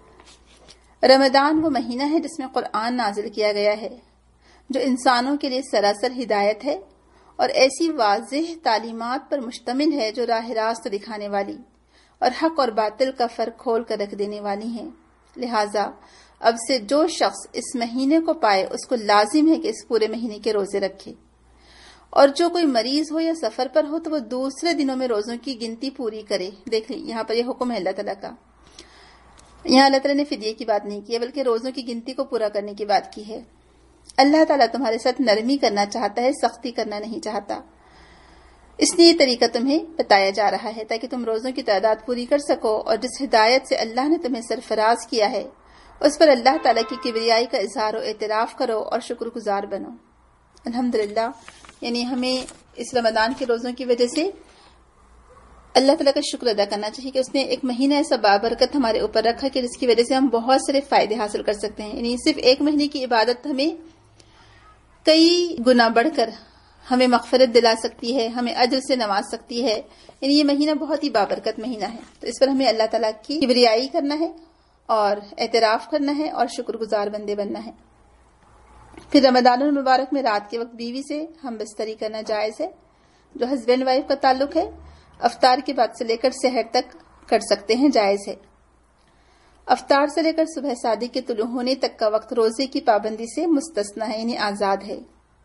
رمضان وہ مہینہ ہے جس میں قرآن نازل کیا گیا ہے، جو انسانوں کے لیے سراسر ہدایت ہے اور ایسی واضح تعلیمات پر مشتمل ہے جو راہ راست دکھانے والی اور حق اور باطل کا فرق کھول کر رکھ دینے والی ہیں. لہٰذا اب سے جو شخص اس مہینے کو پائے اس کو لازم ہے کہ اس پورے مہینے کے روزے رکھے، اور جو کوئی مریض ہو یا سفر پر ہو تو وہ دوسرے دنوں میں روزوں کی گنتی پوری کرے. دیکھ لیں یہاں پر یہ حکم ہے اللہ تعالیٰ کا. یہاں اللہ تعالیٰ نے فدیے کی بات نہیں کی ہے بلکہ روزوں کی گنتی کو پورا کرنے کی بات کی ہے. اللہ تعالیٰ تمہارے ساتھ نرمی کرنا چاہتا ہے، سختی کرنا نہیں چاہتا. اس لیے یہ طریقہ تمہیں بتایا جا رہا ہے تاکہ تم روزوں کی تعداد پوری کر سکو، اور جس ہدایت سے اللہ نے تمہیں سرفراز کیا ہے اس پر اللہ تعالیٰ کی کبریائی کا اظہار و اعتراف کرو اور شکر گزار بنو. الحمدللہ، یعنی ہمیں اس رمضان کے روزوں کی وجہ سے اللہ تعالیٰ کا شکر ادا کرنا چاہیے کہ اس نے ایک مہینہ ایسا بابرکت ہمارے اوپر رکھا کہ جس کی وجہ سے ہم بہت سارے فائدے حاصل کر سکتے ہیں. یعنی صرف ایک مہینے کی عبادت ہمیں کئی گنا بڑھ کر ہمیں مغفرت دلا سکتی ہے، ہمیں اجر سے نواز سکتی ہے. یعنی یہ مہینہ بہت ہی بابرکت مہینہ ہے، تو اس پر ہمیں اللہ تعالیٰ کی کبریائی کرنا ہے اور اعتراف کرنا ہے اور شکر گزار بندے بننا ہے. پھر رمضان المبارک میں رات کے وقت بیوی سے ہم بستری کرنا جائز ہے. جو ہسبینڈ وائف کا تعلق ہے افطار کے بعد سے لے کر سحر تک کر سکتے ہیں، جائز ہے۔ افطار سے لے کر صبح صادق کے طلوع ہونے تک کا وقت روزے کی پابندی سے مستثنی ہے، یعنی آزاد ہے۔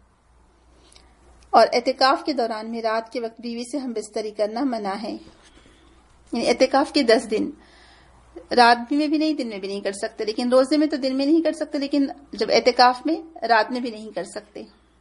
اور اعتکاف کے دوران میں رات کے وقت بیوی سے ہم بستری کرنا منع ہے، یعنی اعتکاف کے دس دن رات میں بھی نہیں، دن میں بھی نہیں کر سکتے، لیکن روزے میں تو دن میں نہیں کر سکتے، لیکن جب اعتکاف میں رات میں بھی نہیں کر سکتے،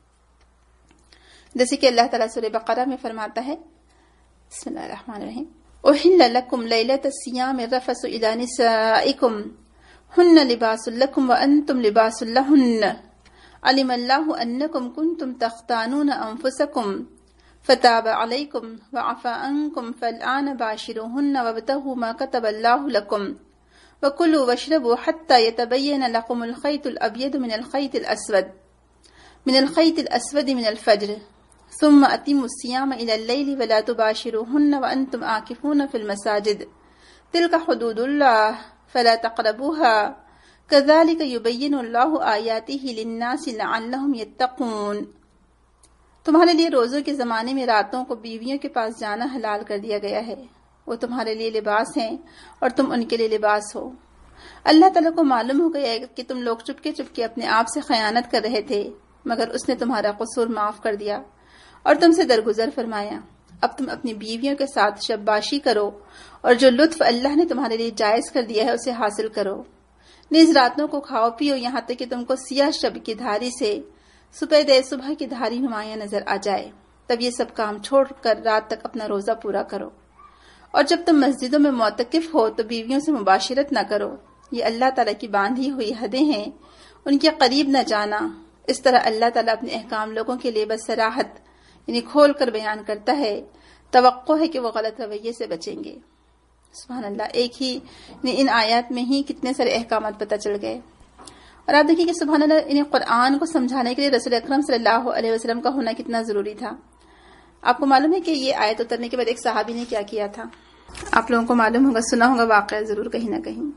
جیسے کہ اللہ تعالیٰ سورہ بقرہ میں فرماتا ہے، بسم اللہ الرحمن الرحیم، احل لکم لیلۃ الصیام الرفث الی نسائکم ہن لباس لکم وانتم لباس لہن علم اللہ انکم کنتم تختانون انفسکم فتاب علیکم وعفا عنکم فالآن باشروہن وابتغوا ما کتب اللہ لکم وکلوا واشربوا حتی یتبین لکم الخیط الابیض من الخیط الاسود من الخیط الاسود من الفجر ثم اتموا الصیام الى اللیل ولا تباشروہن وانتم عاکفون فی المساجد تلک حدود اللہ فلا تقربوها كذلك يبين الله آیاتہ للناس لعلهم يتقون۔ تمہارے لیے روزوں کے زمانے میں راتوں کو بیویوں کے پاس جانا حلال کر دیا گیا ہے، وہ تمہارے لیے لباس ہیں اور تم ان کے لیے لباس ہو۔ اللہ تعالیٰ کو معلوم ہو گیا کہ تم لوگ چپکے چپکے اپنے آپ سے خیانت کر رہے تھے، مگر اس نے تمہارا قصور معاف کر دیا اور تم سے درگزر فرمایا۔ اب تم اپنی بیویوں کے ساتھ شب باشی کرو اور جو لطف اللہ نے تمہارے لیے جائز کر دیا ہے اسے حاصل کرو۔ نیز راتوں کو کھاؤ پیو یہاں تک کہ تم کو سیاہ شب کی دھاری سے سپید صبح کی دھاری نمایاں نظر آ جائے، تب یہ سب کام چھوڑ کر رات تک اپنا روزہ پورا کرو۔ اور جب تم مسجدوں میں معتکف ہو تو بیویوں سے مباشرت نہ کرو، یہ اللہ تعالیٰ کی باندھی ہوئی حدیں ہیں، ان کے قریب نہ جانا۔ اس طرح اللہ تعالیٰ اپنے احکام لوگوں کے لیے بصراحت یعنی کھول کر بیان کرتا ہے، توقع ہے کہ وہ غلط رویے سے بچیں گے۔ سبحان اللہ، ایک ہی ان آیات میں ہی کتنے سارے احکامات پتہ چل گئے۔ اور آپ دیکھیں کہ سبحان اللہ، انہیں قرآن کو سمجھانے کے لیے رسول اکرم صلی اللہ علیہ وسلم کا ہونا کتنا ضروری تھا۔ آپ کو معلوم ہے کہ یہ آیت اترنے کے بعد ایک صحابی نے کیا کیا تھا؟ آپ لوگوں کو معلوم ہوگا، سنا ہوگا واقعہ ضرور کہیں نہ کہیں،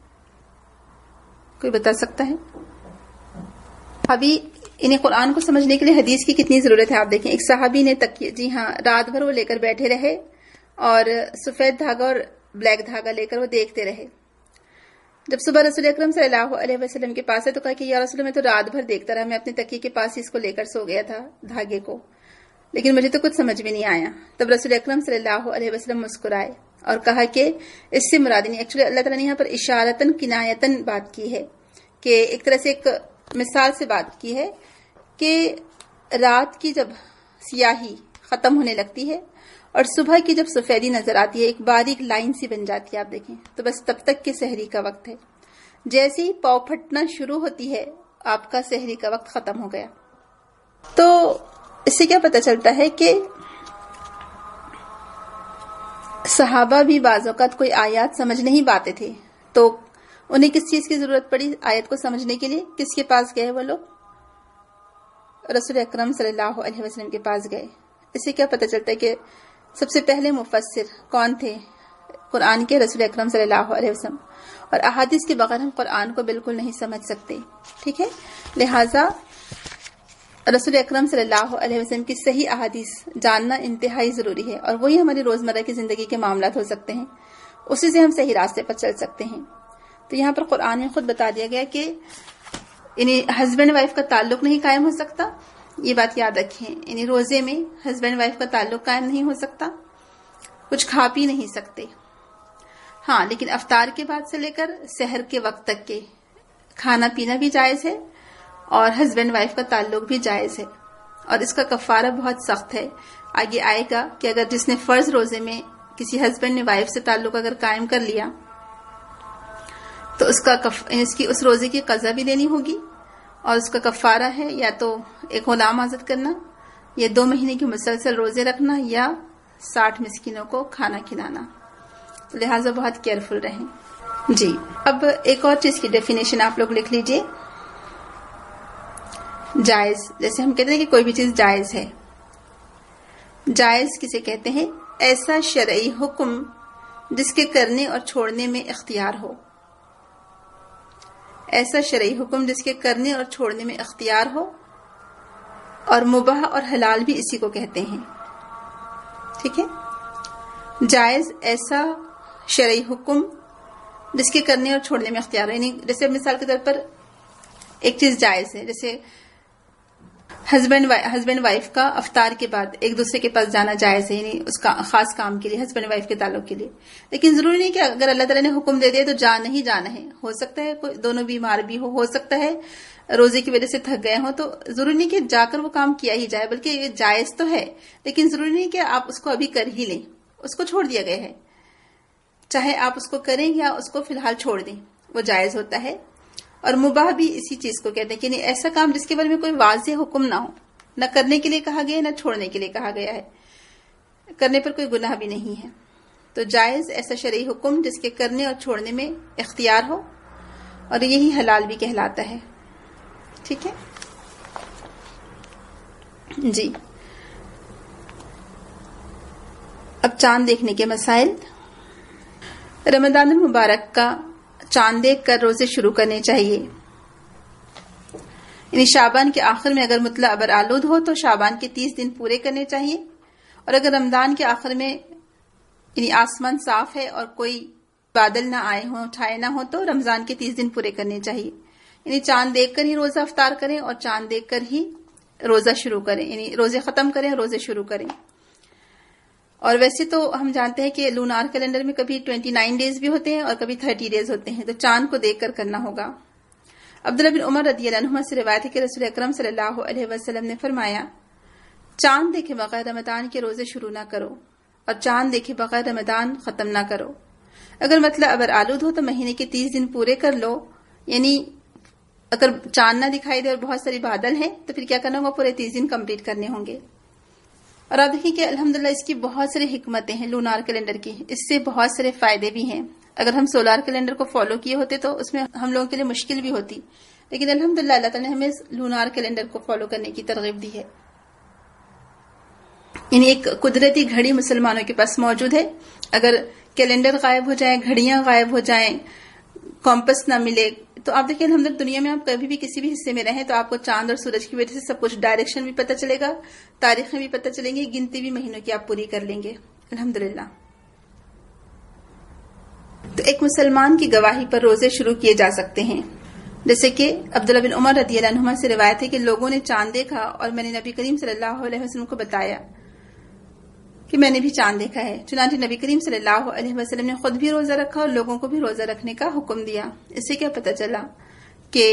کوئی بتا سکتا ہے؟ ابھی انہیں قرآن کو سمجھنے کے لیے حدیث کی کتنی ضرورت ہے۔ آپ دیکھیں، ایک صحابی نے تکیہ، جی ہاں، رات بھر وہ لے کر بیٹھے رہے اور سفید دھاگا اور بلیک دھاگا لے کر وہ دیکھتے رہے۔ جب صبح رسول اکرم صلی اللہ علیہ وسلم کے پاس ہے تو کہا کہ یا رسول اللہ، میں تو رات بھر دیکھتا رہا، میں اپنے تکیے کے پاس ہی اس کو لے کر سو گیا تھا دھاگے کو، لیکن مجھے تو کچھ سمجھ بھی نہیں آیا۔ تب رسول اکرم صلی اللہ علیہ وسلم مسکرائے اور کہا کہ اس سے مراد نہیں، ایکچولی اللہ تعالیٰ نے یہاں پر اشارتاً کنایتاً بات کی ہے، کہ ایک طرح سے ایک مثال سے بات کی ہے کہ رات کی جب سیاہی ختم ہونے لگتی ہے اور صبح کی جب سفیدی نظر آتی ہے، ایک باریک لائن سی بن جاتی ہے، آپ دیکھیں تو بس تب تک کے سحری کا وقت ہے۔ جیسے ہی پاؤ پھٹنا شروع ہوتی ہے آپ کا سحری کا وقت ختم ہو گیا۔ تو اس سے کیا پتہ چلتا ہے کہ صحابہ بھی بعض اوقات کوئی آیات سمجھ نہیں پاتے تھے، تو انہیں کس چیز کی ضرورت پڑی آیت کو سمجھنے کے لیے؟ کس کے پاس گئے وہ لوگ؟ رسول اکرم صلی اللہ علیہ وسلم کے پاس گئے۔ اس سے کیا پتہ چلتا ہے کہ سب سے پہلے مفسر کون تھے؟ قرآن کے رسول اکرم صلی اللہ علیہ وسلم، اور احادیث کے بغیر ہم قرآن کو بالکل نہیں سمجھ سکتے، ٹھیک ہے؟ لہٰذا رسول اکرم صلی اللہ علیہ وسلم کی صحیح احادیث جاننا انتہائی ضروری ہے، اور وہی ہماری روزمرہ کی زندگی کے معاملات ہو سکتے ہیں، اسی سے ہم صحیح راستے پر چل سکتے ہیں۔ تو یہاں پر قرآن میں خود بتا دیا گیا کہ یعنی ہسبینڈ وائف کا تعلق نہیں قائم ہو سکتا، یہ بات یاد رکھیں، یعنی روزے میں ہسبینڈ وائف کا تعلق قائم نہیں ہو سکتا، کچھ کھا پی نہیں سکتے، ہاں لیکن افطار کے بعد سے لے کر سحر کے وقت تک کے کھانا پینا بھی جائز ہے اور ہسبینڈ وائف کا تعلق بھی جائز ہے، اور اس کا کفارہ بہت سخت ہے۔ آگے آئے گا کہ اگر جس نے فرض روزے میں کسی ہسبینڈ نے وائف سے تعلق اگر قائم کر لیا تو اس کا کف... اس کی اس روزے کی قضا بھی دینی ہوگی، اور اس کا کفارہ ہے یا تو ایک غلام آزاد کرنا، یا دو مہینے کی مسلسل روزے رکھنا، یا ساٹھ مسکینوں کو کھانا کھلانا۔ لہٰذا بہت کیئرفل رہیں۔ جی اب ایک اور چیز کی ڈیفینیشن آپ لوگ لکھ لیجئے۔ جائز، جیسے ہم کہتے ہیں کہ کوئی بھی چیز جائز ہے، جائز کسے کہتے ہیں؟ ایسا شرعی حکم جس کے کرنے اور چھوڑنے میں اختیار ہو، ایسا شرعی حکم جس کے کرنے اور چھوڑنے میں اختیار ہو، اور مباح اور حلال بھی اسی کو کہتے ہیں، ٹھیک ہے؟ جائز ایسا شرعی حکم جس کے کرنے اور چھوڑنے میں اختیار ہے، یعنی جیسے مثال کے طور پر ایک چیز جائز ہے، جیسے ہسبینڈ ہسبینڈ وائف کا افطار کے بعد ایک دوسرے کے پاس جانا جائز ہے، یعنی اس کا خاص کام کے لیے، ہسبینڈ وائف کے تعلق کے لیے. لیکن ضروری نہیں کہ اگر اللہ تعالیٰ نے حکم دے دیا تو جانا ہی جانا ہے. ہو سکتا ہے کوئی دونوں بیمار بھی ہو ہو سکتا ہے روزے کی وجہ سے تھک گئے ہوں، تو ضروری نہیں کہ جا کر وہ کام کیا ہی جائے، بلکہ یہ جائز تو ہے لیکن ضروری نہیں کہ آپ اس کو ابھی کر ہی لیں. اس کو چھوڑ دیا گیا ہے، چاہے آپ اس کو کریں یا اس کو فی الحال چھوڑ دیں، وہ جائز ہوتا ہے. اور مباح بھی اسی چیز کو کہتے ہیں کہ نہیں ایسا کام جس کے بارے میں کوئی واضح حکم نہ ہو، نہ کرنے کے لیے کہا گیا ہے نہ چھوڑنے کے لیے کہا گیا ہے، کرنے پر کوئی گناہ بھی نہیں ہے. تو جائز ایسا شرعی حکم جس کے کرنے اور چھوڑنے میں اختیار ہو، اور یہی حلال بھی کہلاتا ہے. ٹھیک ہے جی. اب چاند دیکھنے کے مسائل. رمضان المبارک کا چاند دیکھ کر روزے شروع کرنے چاہیے، یعنی شعبان کے آخر میں اگر مطلع ابر آلود ہو تو شعبان کے تیس دن پورے کرنے چاہیے، اور اگر رمضان کے آخر میں یعنی آسمان صاف ہے اور کوئی بادل نہ آئے ہوں، چھائے نہ ہو، تو رمضان کے تیس دن پورے کرنے چاہیے. یعنی چاند دیکھ کر ہی روزہ افطار کریں اور چاند دیکھ کر ہی روزہ شروع کریں، یعنی روزے ختم کریں اور روزے شروع کریں. اور ویسے تو ہم جانتے ہیں کہ لونار کیلنڈر میں کبھی ٹوینٹی نائن ڈیز بھی ہوتے ہیں اور کبھی تھرٹی ڈیز ہوتے ہیں، تو چاند کو دیکھ کر کرنا ہوگا. عبداللہ بن عمر رضی اللہ عنہما سے روایت ہے کہ رسول اکرم صلی اللہ علیہ وسلم نے فرمایا، چاند دیکھے بغیر رمضان کے روزے شروع نہ کرو اور چاند دیکھے بغیر رمضان ختم نہ کرو. اگر مطلع ابر آلود ہو تو مہینے کے تیس دن پورے کر لو، یعنی اگر چاند نہ دکھائی دے اور بہت ساری بادل ہیں تو پھر کیا کرنا ہوگا، پورے تیس دن کمپلیٹ کرنے ہوں گے. اور آپ دیکھیں کہ الحمدللہ اس کی بہت ساری حکمتیں ہیں لونار کیلنڈر کی، اس سے بہت سارے فائدے بھی ہیں. اگر ہم سولار کیلنڈر کو فالو کیے ہوتے تو اس میں ہم لوگوں کے لیے مشکل بھی ہوتی، لیکن الحمدللہ اللہ تعالیٰ نے ہمیں لونار کیلنڈر کو فالو کرنے کی ترغیب دی ہے. یعنی ایک قدرتی گھڑی مسلمانوں کے پاس موجود ہے. اگر کیلنڈر غائب ہو جائے، گھڑیاں غائب ہو جائیں، کمپس نہ ملے، تو آپ دیکھیں الحمدللہ دنیا میں آپ کبھی بھی کسی بھی حصے میں رہیں تو آپ کو چاند اور سورج کی وجہ سے سب کچھ ڈائریکشن بھی پتہ چلے گا، تاریخیں بھی پتہ چلیں گی، گنتی بھی مہینوں کی آپ پوری کر لیں گے الحمدللہ. تو ایک مسلمان کی گواہی پر روزے شروع کیے جا سکتے ہیں، جیسے کہ عبداللہ بن عمر رضی اللہ عنہما سے روایت ہے کہ لوگوں نے چاند دیکھا اور میں نے نبی کریم صلی اللہ علیہ وسلم کو بتایا کہ میں نے بھی چاند دیکھا ہے. چنانچہ نبی کریم صلی اللہ علیہ وسلم نے خود بھی روزہ رکھا اور لوگوں کو بھی روزہ رکھنے کا حکم دیا. اس سے کیا پتہ چلا کہ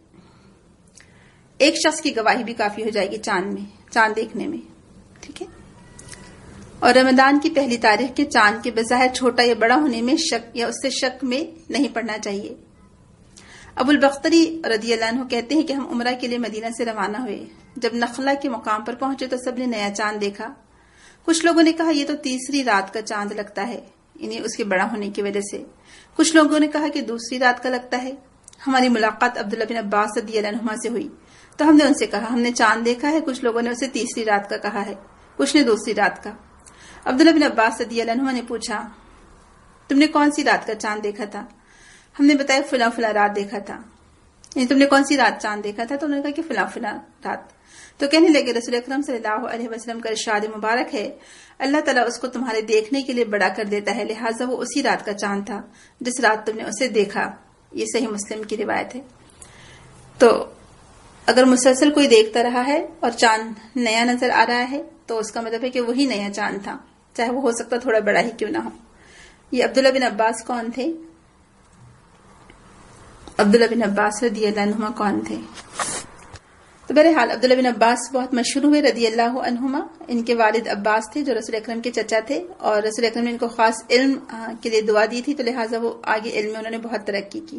ایک شخص کی گواہی بھی کافی ہو جائے گی چاند میں، چاند دیکھنے میں. ٹھیک ہے. اور رمضان کی پہلی تاریخ کے چاند کے بظاہر چھوٹا یا بڑا ہونے میں شک یا اس سے شک میں نہیں پڑنا چاہیے. ابو البختری رضی اللہ عنہ کہتے ہیں کہ ہم عمرہ کے لیے مدینہ سے روانہ ہوئے. جب نخلا کے مقام پر پہنچے تو سب نے نیا چاند دیکھا. کچھ لوگوں نے کہا یہ تو تیسری رات کا چاند لگتا ہے، یعنی اس کے بڑا ہونے کی وجہ سے. کچھ لوگوں نے کہا کہ دوسری رات کا لگتا ہے. ہماری ملاقات عبداللہ بن عباس رضی اللہ عنہما سے ہوئی تو ہم نے ان سے کہا ہم نے چاند دیکھا ہے. کچھ لوگوں نے اسے تیسری رات کا کہا ہے، کچھ نے دوسری رات کا. عبداللہ بن عباس رضی اللہ عنہما نے پوچھا تم نے کون سی رات کا چاند دیکھا تھا؟ ہم نے بتایا فلاں فلاں رات دیکھا تھا. یعنی تم نے کون سی رات چاند دیکھا تھا؟ تو انہوں نے کہا کہ فلاں فلاں رات. تو کہنے لگے رسول اکرم صلی اللہ علیہ وسلم کا ارشاد مبارک ہے اللہ تعالیٰ اس کو تمہارے دیکھنے کے لیے بڑا کر دیتا ہے، لہٰذا وہ اسی رات کا چاند تھا جس رات تم نے اسے دیکھا. یہ صحیح مسلم کی روایت ہے. تو اگر مسلسل کوئی دیکھتا رہا ہے اور چاند نیا نظر آ رہا ہے تو اس کا مطلب ہے کہ وہی نیا چاند تھا، چاہے وہ ہو سکتا تھوڑا بڑا ہی کیوں نہ ہو. یہ عبداللہ بن عباس کون تھے؟ عبداللہ بن عباس رضی اللہ عنہما کون تھے؟ تو بہرحال عبداللہ بن عباس بہت مشہور ہوئے رضی اللہ عنہما. ان کے والد عباس تھے جو رسول اکرم کے چچا تھے، اور رسول اکرم نے ان کو خاص علم کے لیے دعا دی تھی، تو لہٰذا وہ آگے علم میں انہوں نے بہت ترقی کی.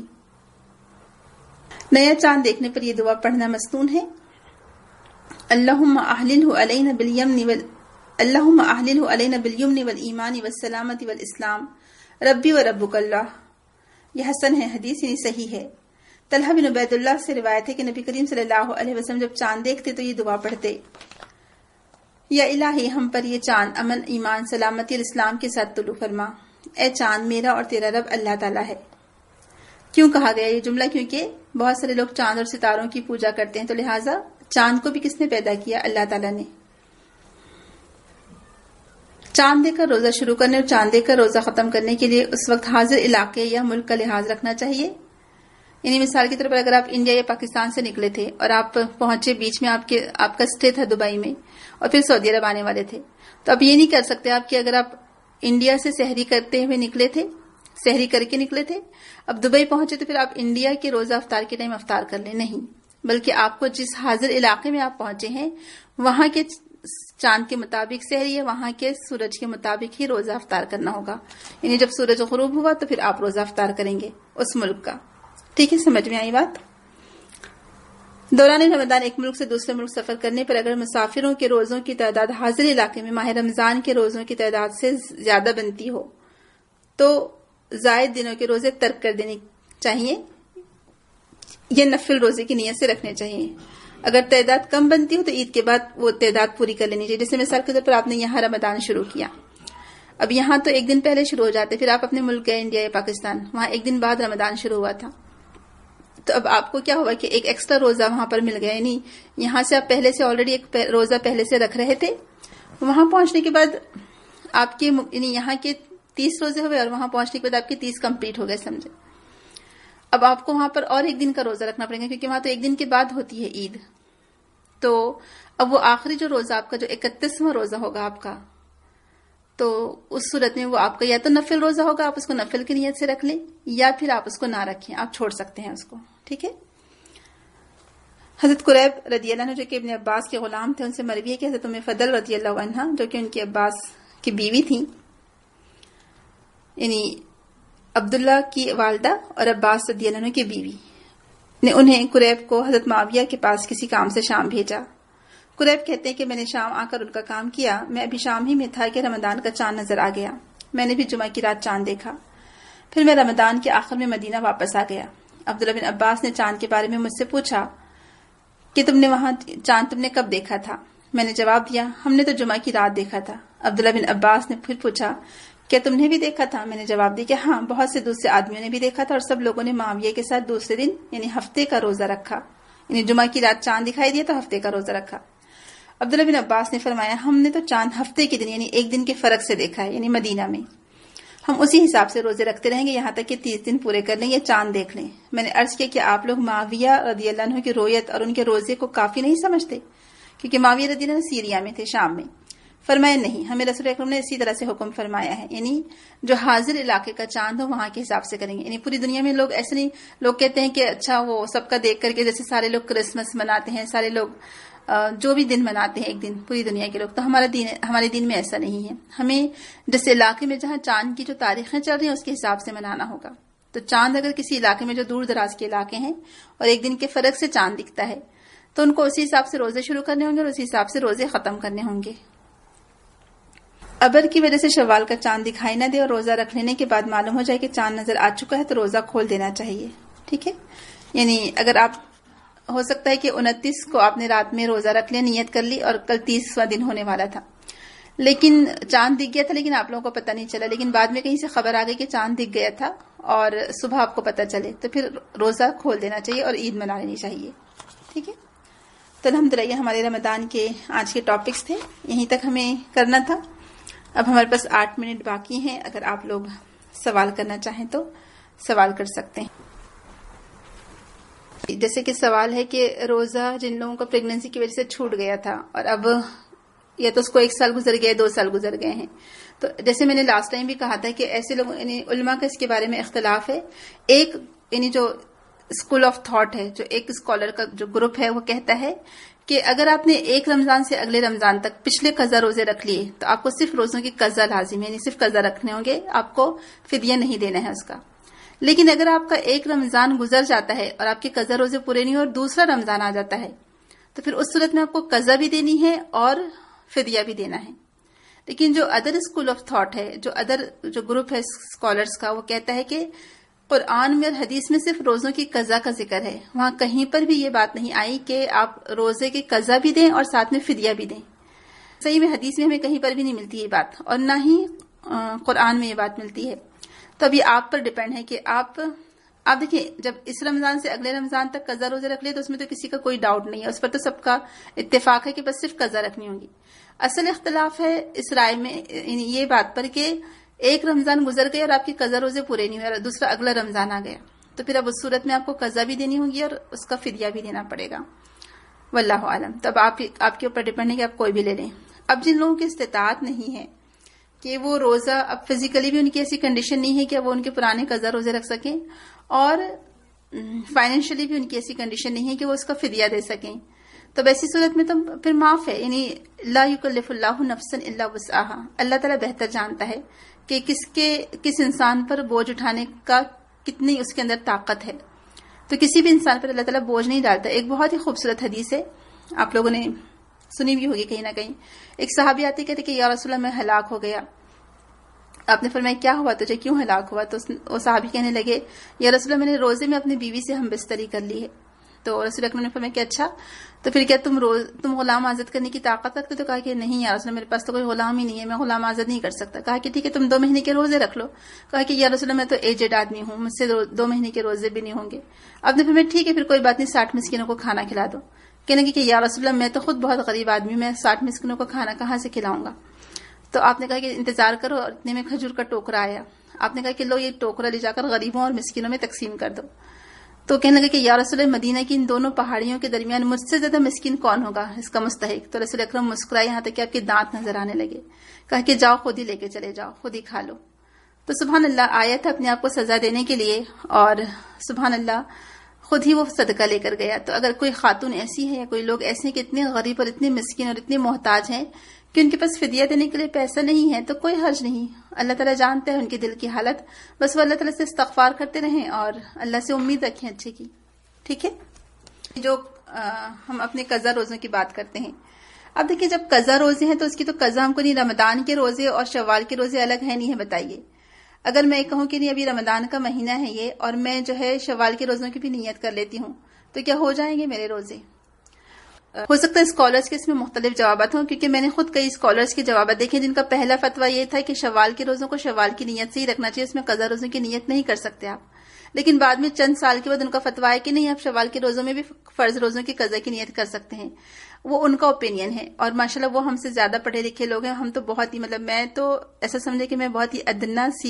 نیا چاند دیکھنے پر یہ دعا پڑھنا مسنون ہے. اللہم احللہ علینا بالیمن وال اللہم احللہ علینا بالیمن والایمان والسلامۃ والاسلام ربی و ربک اللہ. یہ حسن ہے، حدیث یعنی صحیح ہے. طلحہ بن عبید اللہ سے روایت ہے کہ نبی کریم صلی اللہ علیہ وسلم جب چاند دیکھتے تو یہ دعا پڑھتے یا الہی ہم پر یہ چاند امن، ایمان، سلامتی اور اسلام کے ساتھ طلوع فرما. اے چاند میرا اور تیرا رب اللہ تعالیٰ ہے. کیوں کہا گیا یہ جملہ؟ کیونکہ بہت سارے لوگ چاند اور ستاروں کی پوجا کرتے ہیں، تو لہٰذا چاند کو بھی کس نے پیدا کیا؟ اللہ تعالیٰ نے. چاند دیکھ کر روزہ شروع کرنے اور چاند دیکھ کر روزہ ختم کرنے کے لیے اس وقت حاضر علاقے یا ملک کا لحاظ رکھنا چاہیے. یعنی مثال کے طور پر اگر آپ انڈیا یا پاکستان سے نکلے تھے اور آپ پہنچے بیچ میں آپ کے آپ کا اسٹے تھا دبئی میں اور پھر سعودی عرب آنے والے تھے, تو اب یہ نہیں کر سکتے آپ کہ اگر آپ انڈیا سے سحری کرتے ہوئے نکلے تھے, سحری کر کے نکلے تھے, اب دبئی پہنچے تو پھر آپ انڈیا کے روزہ افطار کے ٹائم افطار کر لیں. نہیں, بلکہ آپ کو جس حاضر علاقے میں آپ پہنچے ہیں وہاں کے چاند کے مطابق سحری ہے, وہاں کے سورج کے مطابق ہی روزہ افطار کرنا ہوگا. یعنی جب سورج غروب ہوا تو پھر آپ روزہ افطار کریں گے اس ملک کا. ٹھیک ہے, سمجھ میں آئی بات؟ دوران رمضان ایک ملک سے دوسرے ملک سفر کرنے پر اگر مسافروں کے روزوں کی تعداد حاضر علاقے میں ماہ رمضان کے روزوں کی تعداد سے زیادہ بنتی ہو تو زائد دنوں کے روزے ترک کر دینے چاہیے یا نفل روزے کی نیت سے رکھنے چاہیے. اگر تعداد کم بنتی ہو تو عید کے بعد وہ تعداد پوری کر لینی چاہیے. جیسے مثال کے طور پر آپ نے یہاں رمضان شروع کیا, اب یہاں تو ایک دن پہلے شروع ہو جاتے, پھر آپ اپنے ملک گئے انڈیا یا پاکستان, وہاں ایک دن بعد رمضان شروع ہوا تھا, تو اب آپ کو کیا ہوا کہ ایک ایکسٹرا روزہ وہاں پر مل گیا. یعنی یہاں سے آپ پہلے سے آلریڈی ایک روزہ پہلے سے رکھ رہے تھے, وہاں پہنچنے کے بعد آپ کے یعنی یہاں کے تیس روزے ہوئے اور وہاں پہنچنے کے بعد آپ کے تیس کمپلیٹ ہو گئے, سمجھے. اب آپ کو وہاں پر اور ایک دن کا روزہ رکھنا پڑے گا کیونکہ وہاں تو ایک دن کے بعد ہوتی ہے عید. تو اب وہ آخری جو روزہ آپ کا جو اکتیسواں روزہ ہوگا آپ کا, تو اس صورت میں وہ آپ کا یا تو نفل روزہ ہوگا, آپ اس کو نفل کی نیت سے رکھ لیں, یا پھر آپ اس کو نہ رکھیں, آپ چھوڑ سکتے ہیں اس کو. ٹھیک ہے. حضرت قریب رضی اللہ عنہ جو کہ ابن عباس کے غلام تھے, ان سے مروی ہے کہ حضرت ام فضل رضی اللہ عنہ جو کہ ان کے عباس کی بیوی تھی, یعنی عبداللہ کی والدہ اور عباس رضی اللہ عنہ کی بیوی نے انہیں قریب کو حضرت معاویہ کے پاس کسی کام سے شام بھیجا. قریب کہتے ہیں کہ میں نے شام آ کر ان کا کام کیا. میں ابھی شام ہی میں تھا کہ رمضان کا چاند نظر آ گیا. میں نے بھی جمعہ کی رات چاند دیکھا. پھر میں رمضان کے آخر میں مدینہ واپس آ گیا. عبداللہ بن عباس نے چاند کے بارے میں مجھ سے پوچھا کہ تم نے وہاں چاند تم نے کب دیکھا تھا؟ میں نے جواب دیا ہم نے تو جمعہ کی رات دیکھا تھا. عبداللہ بن عباس نے پھر پوچھا کیا تم نے بھی دیکھا تھا؟ میں نے جواب دیا کہ ہاں, بہت سے دوسرے آدمیوں نے بھی دیکھا تھا اور سب لوگوں نے معاویہ کے ساتھ دوسرے دن یعنی ہفتے کا روزہ رکھا. یعنی جمعہ کی رات چاند دکھائی دیا تو ہفتے کا روزہ رکھا. عبداللہ بن عباس نے فرمایا ہم نے تو چاند ہفتے کے دن یعنی ایک دن کے فرق سے دیکھا ہے, یعنی مدینہ میں. ہم اسی حساب سے روزے رکھتے رہیں گے یہاں تک کہ تیس دن پورے کر لیں یا چاند دیکھ لیں. میں نے عرض کیا کہ آپ لوگ معاویہ رضی اللہ عنہ کی رویت اور ان کے روزے کو کافی نہیں سمجھتے, کیونکہ معاویہ رضی اللہ عنہ سیریا میں تھے, شام میں. فرمایا نہیں, ہمیں رسول اکرم نے اسی طرح سے حکم فرمایا ہے, یعنی جو حاضر علاقے کا چاند ہو وہاں کے حساب سے کریں گے. یعنی پوری دنیا میں لوگ ایسے نہیں, لوگ کہتے ہیں کہ اچھا وہ سب کا دیکھ کر کے جیسے سارے لوگ کرسمس مناتے ہیں, سارے لوگ جو بھی دن مناتے ہیں ایک دن پوری دنیا کے لوگ, تو ہمارا دین ہمارے دین میں ایسا نہیں ہے. ہمیں جس علاقے میں جہاں چاند کی جو تاریخیں چل رہی ہیں اس کے حساب سے منانا ہوگا. تو چاند اگر کسی علاقے میں جو دور دراز کے علاقے ہیں اور ایک دن کے فرق سے چاند دکھتا ہے تو ان کو اسی حساب سے روزے شروع کرنے ہوں گے اور اسی حساب سے روزے ختم کرنے ہوں گے. ابر کی وجہ سے شوال کا چاند دکھائی نہ دے اور روزہ رکھ لینے کے بعد معلوم ہو جائے کہ چاند نظر آ چکا ہے تو روزہ کھول دینا چاہیے. ٹھیک ہے. یعنی اگر آپ ہو سکتا ہے کہ انتیس کو آپ نے رات میں روزہ رکھ لیا, نیت کر لی اور کل تیسواں دن ہونے والا تھا, لیکن چاند دکھ گیا تھا لیکن آپ لوگوں کو پتہ نہیں چلا, لیکن بعد میں کہیں سے خبر آ گئی کہ چاند دکھ گیا تھا اور صبح آپ کو پتہ چلے تو پھر روزہ کھول دینا چاہیے اور عید منا لینی چاہیے. ٹھیک ہے. تو الحمدللہ یہ ہمارے رمضان کے آج کے ٹاپکس تھے, یہیں تک ہمیں کرنا تھا. اب ہمارے پاس آٹھ منٹ باقی ہیں, اگر آپ لوگ سوال کرنا چاہیں تو سوال کر سکتے ہیں. جیسے کہ سوال ہے کہ روزہ جن لوگوں کو پریگننسی کی وجہ سے چھوٹ گیا تھا اور اب یا تو اس کو ایک سال گزر گئے, دو سال گزر گئے ہیں, تو جیسے میں نے لاسٹ ٹائم بھی کہا تھا کہ ایسے لوگ یعنی علماء کا اس کے بارے میں اختلاف ہے. ایک یعنی جو اسکول آف تھاٹ ہے, جو ایک اسکالر کا جو گروپ ہے وہ کہتا ہے کہ اگر آپ نے ایک رمضان سے اگلے رمضان تک پچھلے قضا روزے رکھ لیے تو آپ کو صرف روزوں کی قضا لازم ہے, یعنی صرف قضا رکھنے ہوں گے, آپ کو فدیہ نہیں دینا ہے اس کا. لیکن اگر آپ کا ایک رمضان گزر جاتا ہے اور آپ کے قضا روزے پورے نہیں اور دوسرا رمضان آ جاتا ہے تو پھر اس صورت میں آپ کو قضا بھی دینی ہے اور فدیہ بھی دینا ہے. لیکن جو ادر اسکول آف تھاٹ ہے, جو ادر جو گروپ ہے اسکالرس کا, وہ کہتا ہے کہ قرآن میں اور حدیث میں صرف روزوں کی قضا کا ذکر ہے, وہاں کہیں پر بھی یہ بات نہیں آئی کہ آپ روزے کی قضا بھی دیں اور ساتھ میں فدیہ بھی دیں. صحیح میں حدیث میں ہمیں کہیں پر بھی نہیں ملتی یہ بات اور نہ ہی قرآن میں یہ بات ملتی ہے. تو اب یہ آپ پر ڈیپینڈ ہے کہ آپ آپ دیکھیں جب اس رمضان سے اگلے رمضان تک قضا روزے رکھ لے تو اس میں تو کسی کا کوئی ڈاؤٹ نہیں ہے، اس پر تو سب کا اتفاق ہے کہ بس صرف قضا رکھنی ہوگی. اصل اختلاف ہے اس رائے میں یہ بات پر کہ ایک رمضان گزر گیا اور آپ کی قضا روزے پورے نہیں ہوئے اور دوسرا اگلا رمضان آ گیا، تو پھر اب اس صورت میں آپ کو قضا بھی دینی ہوگی اور اس کا فدیہ بھی دینا پڑے گا. واللہ عالم. تب آپ آپ کے اوپر ڈپینڈ ہے کہ آپ کوئی بھی لے لیں. اب جن لوگوں کی استطاعت نہیں ہے کہ وہ روزہ، اب فزیکلی بھی ان کی ایسی کنڈیشن نہیں ہے کہ وہ ان کے پرانے قضا روزے رکھ سکیں، اور فائنینشلی بھی ان کی ایسی کنڈیشن نہیں ہے کہ وہ اس کا فدیہ دے سکیں، تو ایسی صورت میں تو پھر معاف ہے. یعنی لا یکلف اللہ نفسا الا وسعها. اللہ تعالیٰ بہتر جانتا ہے کہ کس کے کس انسان پر بوجھ اٹھانے کا کتنی اس کے اندر طاقت ہے، تو کسی بھی انسان پر اللہ تعالیٰ بوجھ نہیں ڈالتا. ایک بہت ہی خوبصورت حدیث ہے، آپ لوگوں نے سنی بھی ہوگی کہیں نہ کہیں. ایک صحابی آتے کہتے کہ یا رسول اللہ میں ہلاک ہو گیا. آپ نے فرمایا کیا ہوا تجھے، کیوں ہلاک ہوا؟ تو وہ صحابی کہنے لگے یا رسول اللہ میں نے روزے میں اپنی بیوی سے ہم بستری کر لی ہے. تو رسول اکرم نے فرمایا کہ اچھا تو پھر کیا تم روز تم غلام آزاد کرنے کی طاقت رکھتے؟ تو کہا کہ نہیں یا رسول اللہ میرے پاس تو کوئی غلام ہی نہیں ہے، میں غلام آزاد نہیں کر سکتا. کہا کہ ٹھیک ہے تم دو مہینے کے روزے رکھ لو. کہا کہ یا رسول اللہ میں تو ایجڈ آدمی ہوں، مجھ سے دو مہینے کے روزے بھی نہیں ہوں گے. اب نے فرمایا ٹھیک ہے پھر کوئی بات نہیں، ساٹھ مسکینوں کو کھانا کھلا دو. کہنے لگے کہ یا رسول اللہ میں تو خود بہت غریب آدمی ہوں، میں ساٹھ مسکینوں کو کھانا کہاں سے کھلاؤں گا؟ تو آپ نے کہا کہ انتظار کرو، اور اتنے میں کھجور کا ٹوکرا آیا. آپ نے کہا کہ لو یہ ٹوکرا لے جا کر غریبوں اور مسکینوں میں تقسیم کر دو. تو کہنے لگے کہ یا رسول اللہ مدینہ کی ان دونوں پہاڑیوں کے درمیان مجھ سے زیادہ مسکین کون ہوگا اس کا مستحق؟ تو رسول اکرم مسکرائے یہاں تک کہ آپ کے دانت نظر آنے لگے. کہا کہ جاؤ خود ہی لے کے چلے جاؤ، خود ہی کھا لو. تو سبحان اللہ آیا تھا اپنے آپ کو سزا دینے کے لیے، اور سبحان اللہ خود ہی وہ صدقہ لے کر گیا. تو اگر کوئی خاتون ایسی ہے یا کوئی لوگ ایسے ہیں کہ اتنے غریب اور اتنے مسکین اور اتنے محتاج ہیں کہ ان کے پاس فدیہ دینے کے لیے پیسہ نہیں ہے، تو کوئی حرج نہیں. اللہ تعالیٰ جانتا ہے ان کے دل کی حالت، بس وہ اللہ تعالیٰ سے استغفار کرتے رہیں اور اللہ سے امید رکھیں اچھے کی. ٹھیک ہے. جو آ, ہم اپنے قضا روزوں کی بات کرتے ہیں، اب دیکھیں جب قضا روزے ہیں تو اس کی تو قضا ہم کو نہیں، رمضان کے روزے اور شوال کے روزے الگ ہیں نہیں ہے. بتائیے اگر میں کہوں کہ نہیں ابھی رمضان کا مہینہ ہے یہ، اور میں جو ہے شوال کے روزوں کی بھی نیت کر لیتی ہوں، تو کیا ہو جائیں گے میرے روزے؟ ہو سکتا ہے اسکالرس کے اس میں مختلف جوابات ہوں، کیونکہ میں نے خود کئی اسکالرس کے جوابات دیکھے جن کا پہلا فتویٰ یہ تھا کہ شوال کے روزوں کو شوال کی نیت سے ہی رکھنا چاہیے، اس میں قضا روزوں کی نیت نہیں کر سکتے آپ. لیکن بعد میں چند سال کے بعد ان کا فتویٰ ہے کہ نہیں آپ شوال کے روزوں میں بھی فرض روزوں کی قضا کی نیت کر سکتے ہیں. وہ ان کا اوپینین ہے، اور ماشاءاللہ وہ ہم سے زیادہ پڑھے لکھے لوگ ہیں. ہم تو بہت ہی مطلب میں تو ایسا سمجھے کہ میں بہت ہی ادنا سی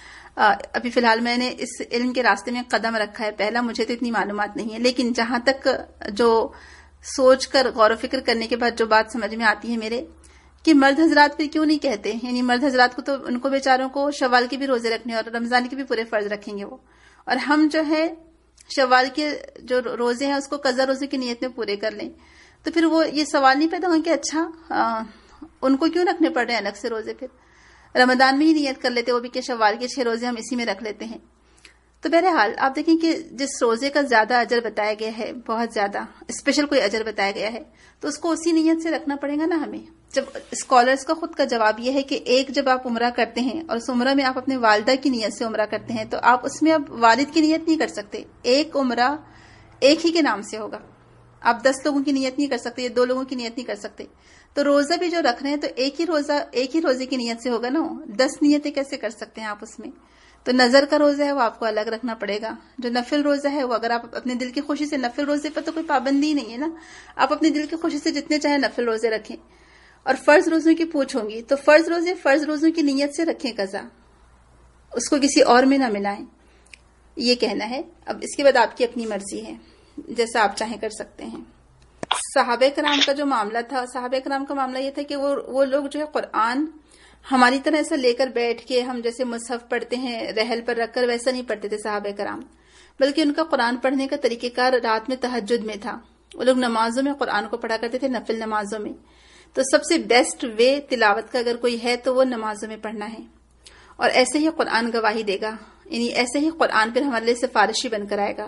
ابھی فی الحال میں نے اس علم کے راستے میں قدم رکھا ہے. پہلا مجھے تو اتنی معلومات نہیں ہے، لیکن جہاں تک جو سوچ کر غور و فکر کرنے کے بعد جو بات سمجھ میں آتی ہے میرے، کہ مرد حضرات پھر کیوں نہیں کہتے، یعنی مرد حضرات کو تو ان کو بیچاروں کو شوال کے بھی روزے رکھنے اور رمضان کے بھی پورے فرض رکھیں گے وہ، اور ہم جو ہے شوال کے جو روزے ہیں اس کو قضا روزے کی نیت میں پورے کر لیں. تو پھر وہ یہ سوال نہیں پیدا ہوگا کہ اچھا آ, ان کو کیوں رکھنے پڑ رہے ہیں الگ سے روزے؟ پھر رمضان میں ہی نیت کر لیتے وہ بھی کہ شوال کے چھ روزے ہم اسی میں رکھ لیتے ہیں. تو بہرحال آپ دیکھیں کہ جس روزے کا زیادہ اجر بتایا گیا ہے، بہت زیادہ اسپیشل کوئی اجر بتایا گیا ہے، تو اس کو اسی نیت سے رکھنا پڑے گا نا ہمیں. جب اسکالرس کا خود کا جواب یہ ہے کہ ایک جب آپ عمرہ کرتے ہیں اور اس عمرہ میں آپ اپنے والدہ کی نیت سے عمرہ کرتے ہیں، تو آپ اس میں اب والد کی نیت نہیں کر سکتے. ایک عمرہ ایک ہی کے نام سے ہوگا، آپ دس لوگوں کی نیت نہیں کر سکتے یا دو لوگوں کی نیت نہیں کر سکتے. تو روزہ بھی جو رکھ رہے ہیں تو ایک ہی روزہ ایک ہی روزے کی نیت سے ہوگا نا. دس نیتیں کیسے کر سکتے ہیں آپ اس میں؟ تو نظر کا روزہ ہے وہ آپ کو الگ رکھنا پڑے گا. جو نفل روزہ ہے وہ اگر آپ اپنے دل کی خوشی سے، نفل روزے پر تو کوئی پابندی نہیں ہے نا، آپ اپنے دل کی خوشی سے جتنے چاہے نفل روزے رکھیں. اور فرض روزوں کی پوچھ ہوگی تو فرض روزے فرض روزوں کی نیت سے رکھیں قضا، اس کو کسی اور میں نہ ملائیں، یہ کہنا ہے. اب اس کے بعد آپ کی اپنی مرضی ہے، جیسا آپ چاہیں کر سکتے ہیں. صحابہ کرام کا جو معاملہ تھا، صحابہ کرام کا معاملہ یہ تھا کہ وہ وہ لوگ جو ہے قرآن ہماری طرح ایسا لے کر بیٹھ کے ہم جیسے مصحف پڑھتے ہیں رحل پر رکھ کر، ویسا نہیں پڑھتے تھے صحابہ کرام، بلکہ ان کا قرآن پڑھنے کا طریقہ کار رات میں تہجد میں تھا. وہ لوگ نمازوں میں قرآن کو پڑھا کرتے تھے، نفل نمازوں میں. تو سب سے بیسٹ وے تلاوت کا اگر کوئی ہے تو وہ نمازوں میں پڑھنا ہے، اور ایسے ہی قرآن گواہی دے گا، یعنی ایسے ہی قرآن پھر ہمارے لیے سفارشی بن کر آئے گا.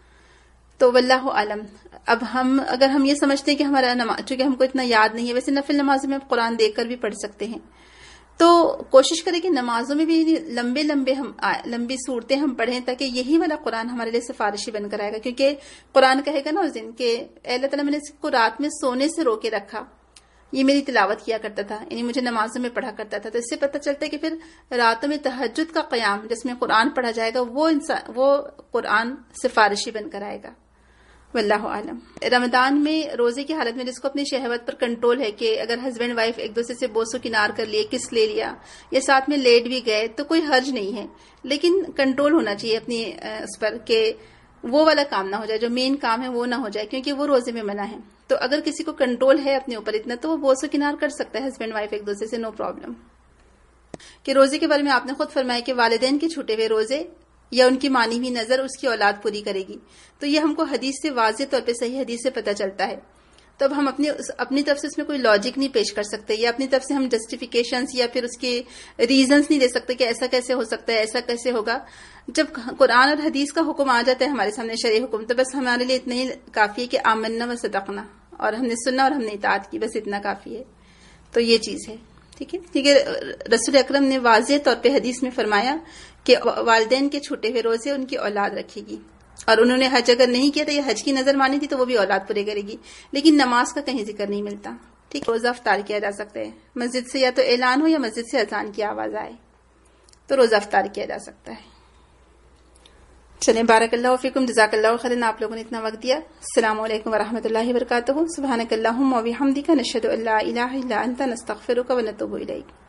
تو واللہ عالم. اب ہم اگر ہم یہ سمجھتے ہیں کہ ہمارا نماز چونکہ ہم کو اتنا یاد نہیں ہے، ویسے نفل نمازوں میں قرآن دیکھ کر بھی پڑھ سکتے ہیں، تو کوشش کریں کہ نمازوں میں بھی لمبے لمبے ہم لمبی صورتیں ہم پڑھیں تاکہ یہی والا قرآن ہمارے لیے سفارشی بن کر آئے گا. کیونکہ قرآن کہے گا نا اس دن کہ اے اللہ تعالیٰ میں نے اس کو رات میں سونے سے رو کے رکھا، یہ میری تلاوت کیا کرتا تھا، یعنی مجھے نمازوں میں پڑھا کرتا تھا. تو اس سے پتہ چلتا ہے کہ پھر راتوں میں تہجد کا قیام جس میں قرآن پڑھا جائے گا وہ انسان وہ قرآن سفارشی بن کر آئے گا. واللہ عالم. رمضان میں روزے کی حالت میں جس کو اپنی شہوت پر کنٹرول ہے کہ اگر ہسبینڈ وائف ایک دوسرے سے بوسو کنار کر لیے، کس لے لیا یا ساتھ میں لیٹ بھی گئے تو کوئی حرج نہیں ہے، لیکن کنٹرول ہونا چاہیے اپنی اس پر کہ وہ والا کام نہ ہو جائے، جو مین کام ہے وہ نہ ہو جائے، کیونکہ وہ روزے میں منع ہے. تو اگر کسی کو کنٹرول ہے اپنے اوپر اتنا تو وہ بوسو کنار کر سکتا ہے ہسبینڈ وائف ایک دوسرے سے، نو پرابلم. کہ روزے کے بارے میں آپ نے خود فرمایا کہ والدین کے چھوٹے ہوئے روزے یا ان کی مانی ہوئی نظر اس کی اولاد پوری کرے گی. تو یہ ہم کو حدیث سے واضح طور پہ صحیح حدیث سے پتہ چلتا ہے. تو اب ہم اپنی اپنی طرف سے اس میں کوئی لاجک نہیں پیش کر سکتے یا اپنی طرف سے ہم جسٹیفیکیشنز یا پھر اس کے ریزنز نہیں دے سکتے کہ ایسا کیسے ہو سکتا ہے، ایسا کیسے ہوگا. جب قرآن اور حدیث کا حکم آ جاتا ہے ہمارے سامنے، شرعی حکم، تو بس ہمارے لیے اتنا ہی کافی ہے کہ آمنا و صدقنا، اور ہم نے سننا اور ہم نے اطاعت کی، بس اتنا کافی ہے. تو یہ چیز ہے. ٹھیک ہے. ٹھیک ہے. رسول اکرم نے واضح طور پہ حدیث میں فرمایا کہ والدین کے چھوٹے ہوئے روزے ان کی اولاد رکھے گی، اور انہوں نے حج اگر نہیں کیا تو یہ حج کی نظر مانی تھی تو وہ بھی اولاد پورے کرے گی. لیکن نماز کا کہیں ذکر نہیں ملتا. ٹھیک. روزہ افطار کیا جا سکتا ہے، مسجد سے یا تو اعلان ہو یا مسجد سے اذان کی آواز آئے تو روزہ افطار کیا جا سکتا ہے. چلیں، بارک اللہ فیکم، جزاک اللہ خیرا. آپ لوگوں نے اتنا وقت دیا. السلام علیکم ورحمۃ اللہ وبرکاتہ. سبحانک اللہم و بحمدک، نشہد ان لا الہ الا انت، نستغفرک و نتوب الیک.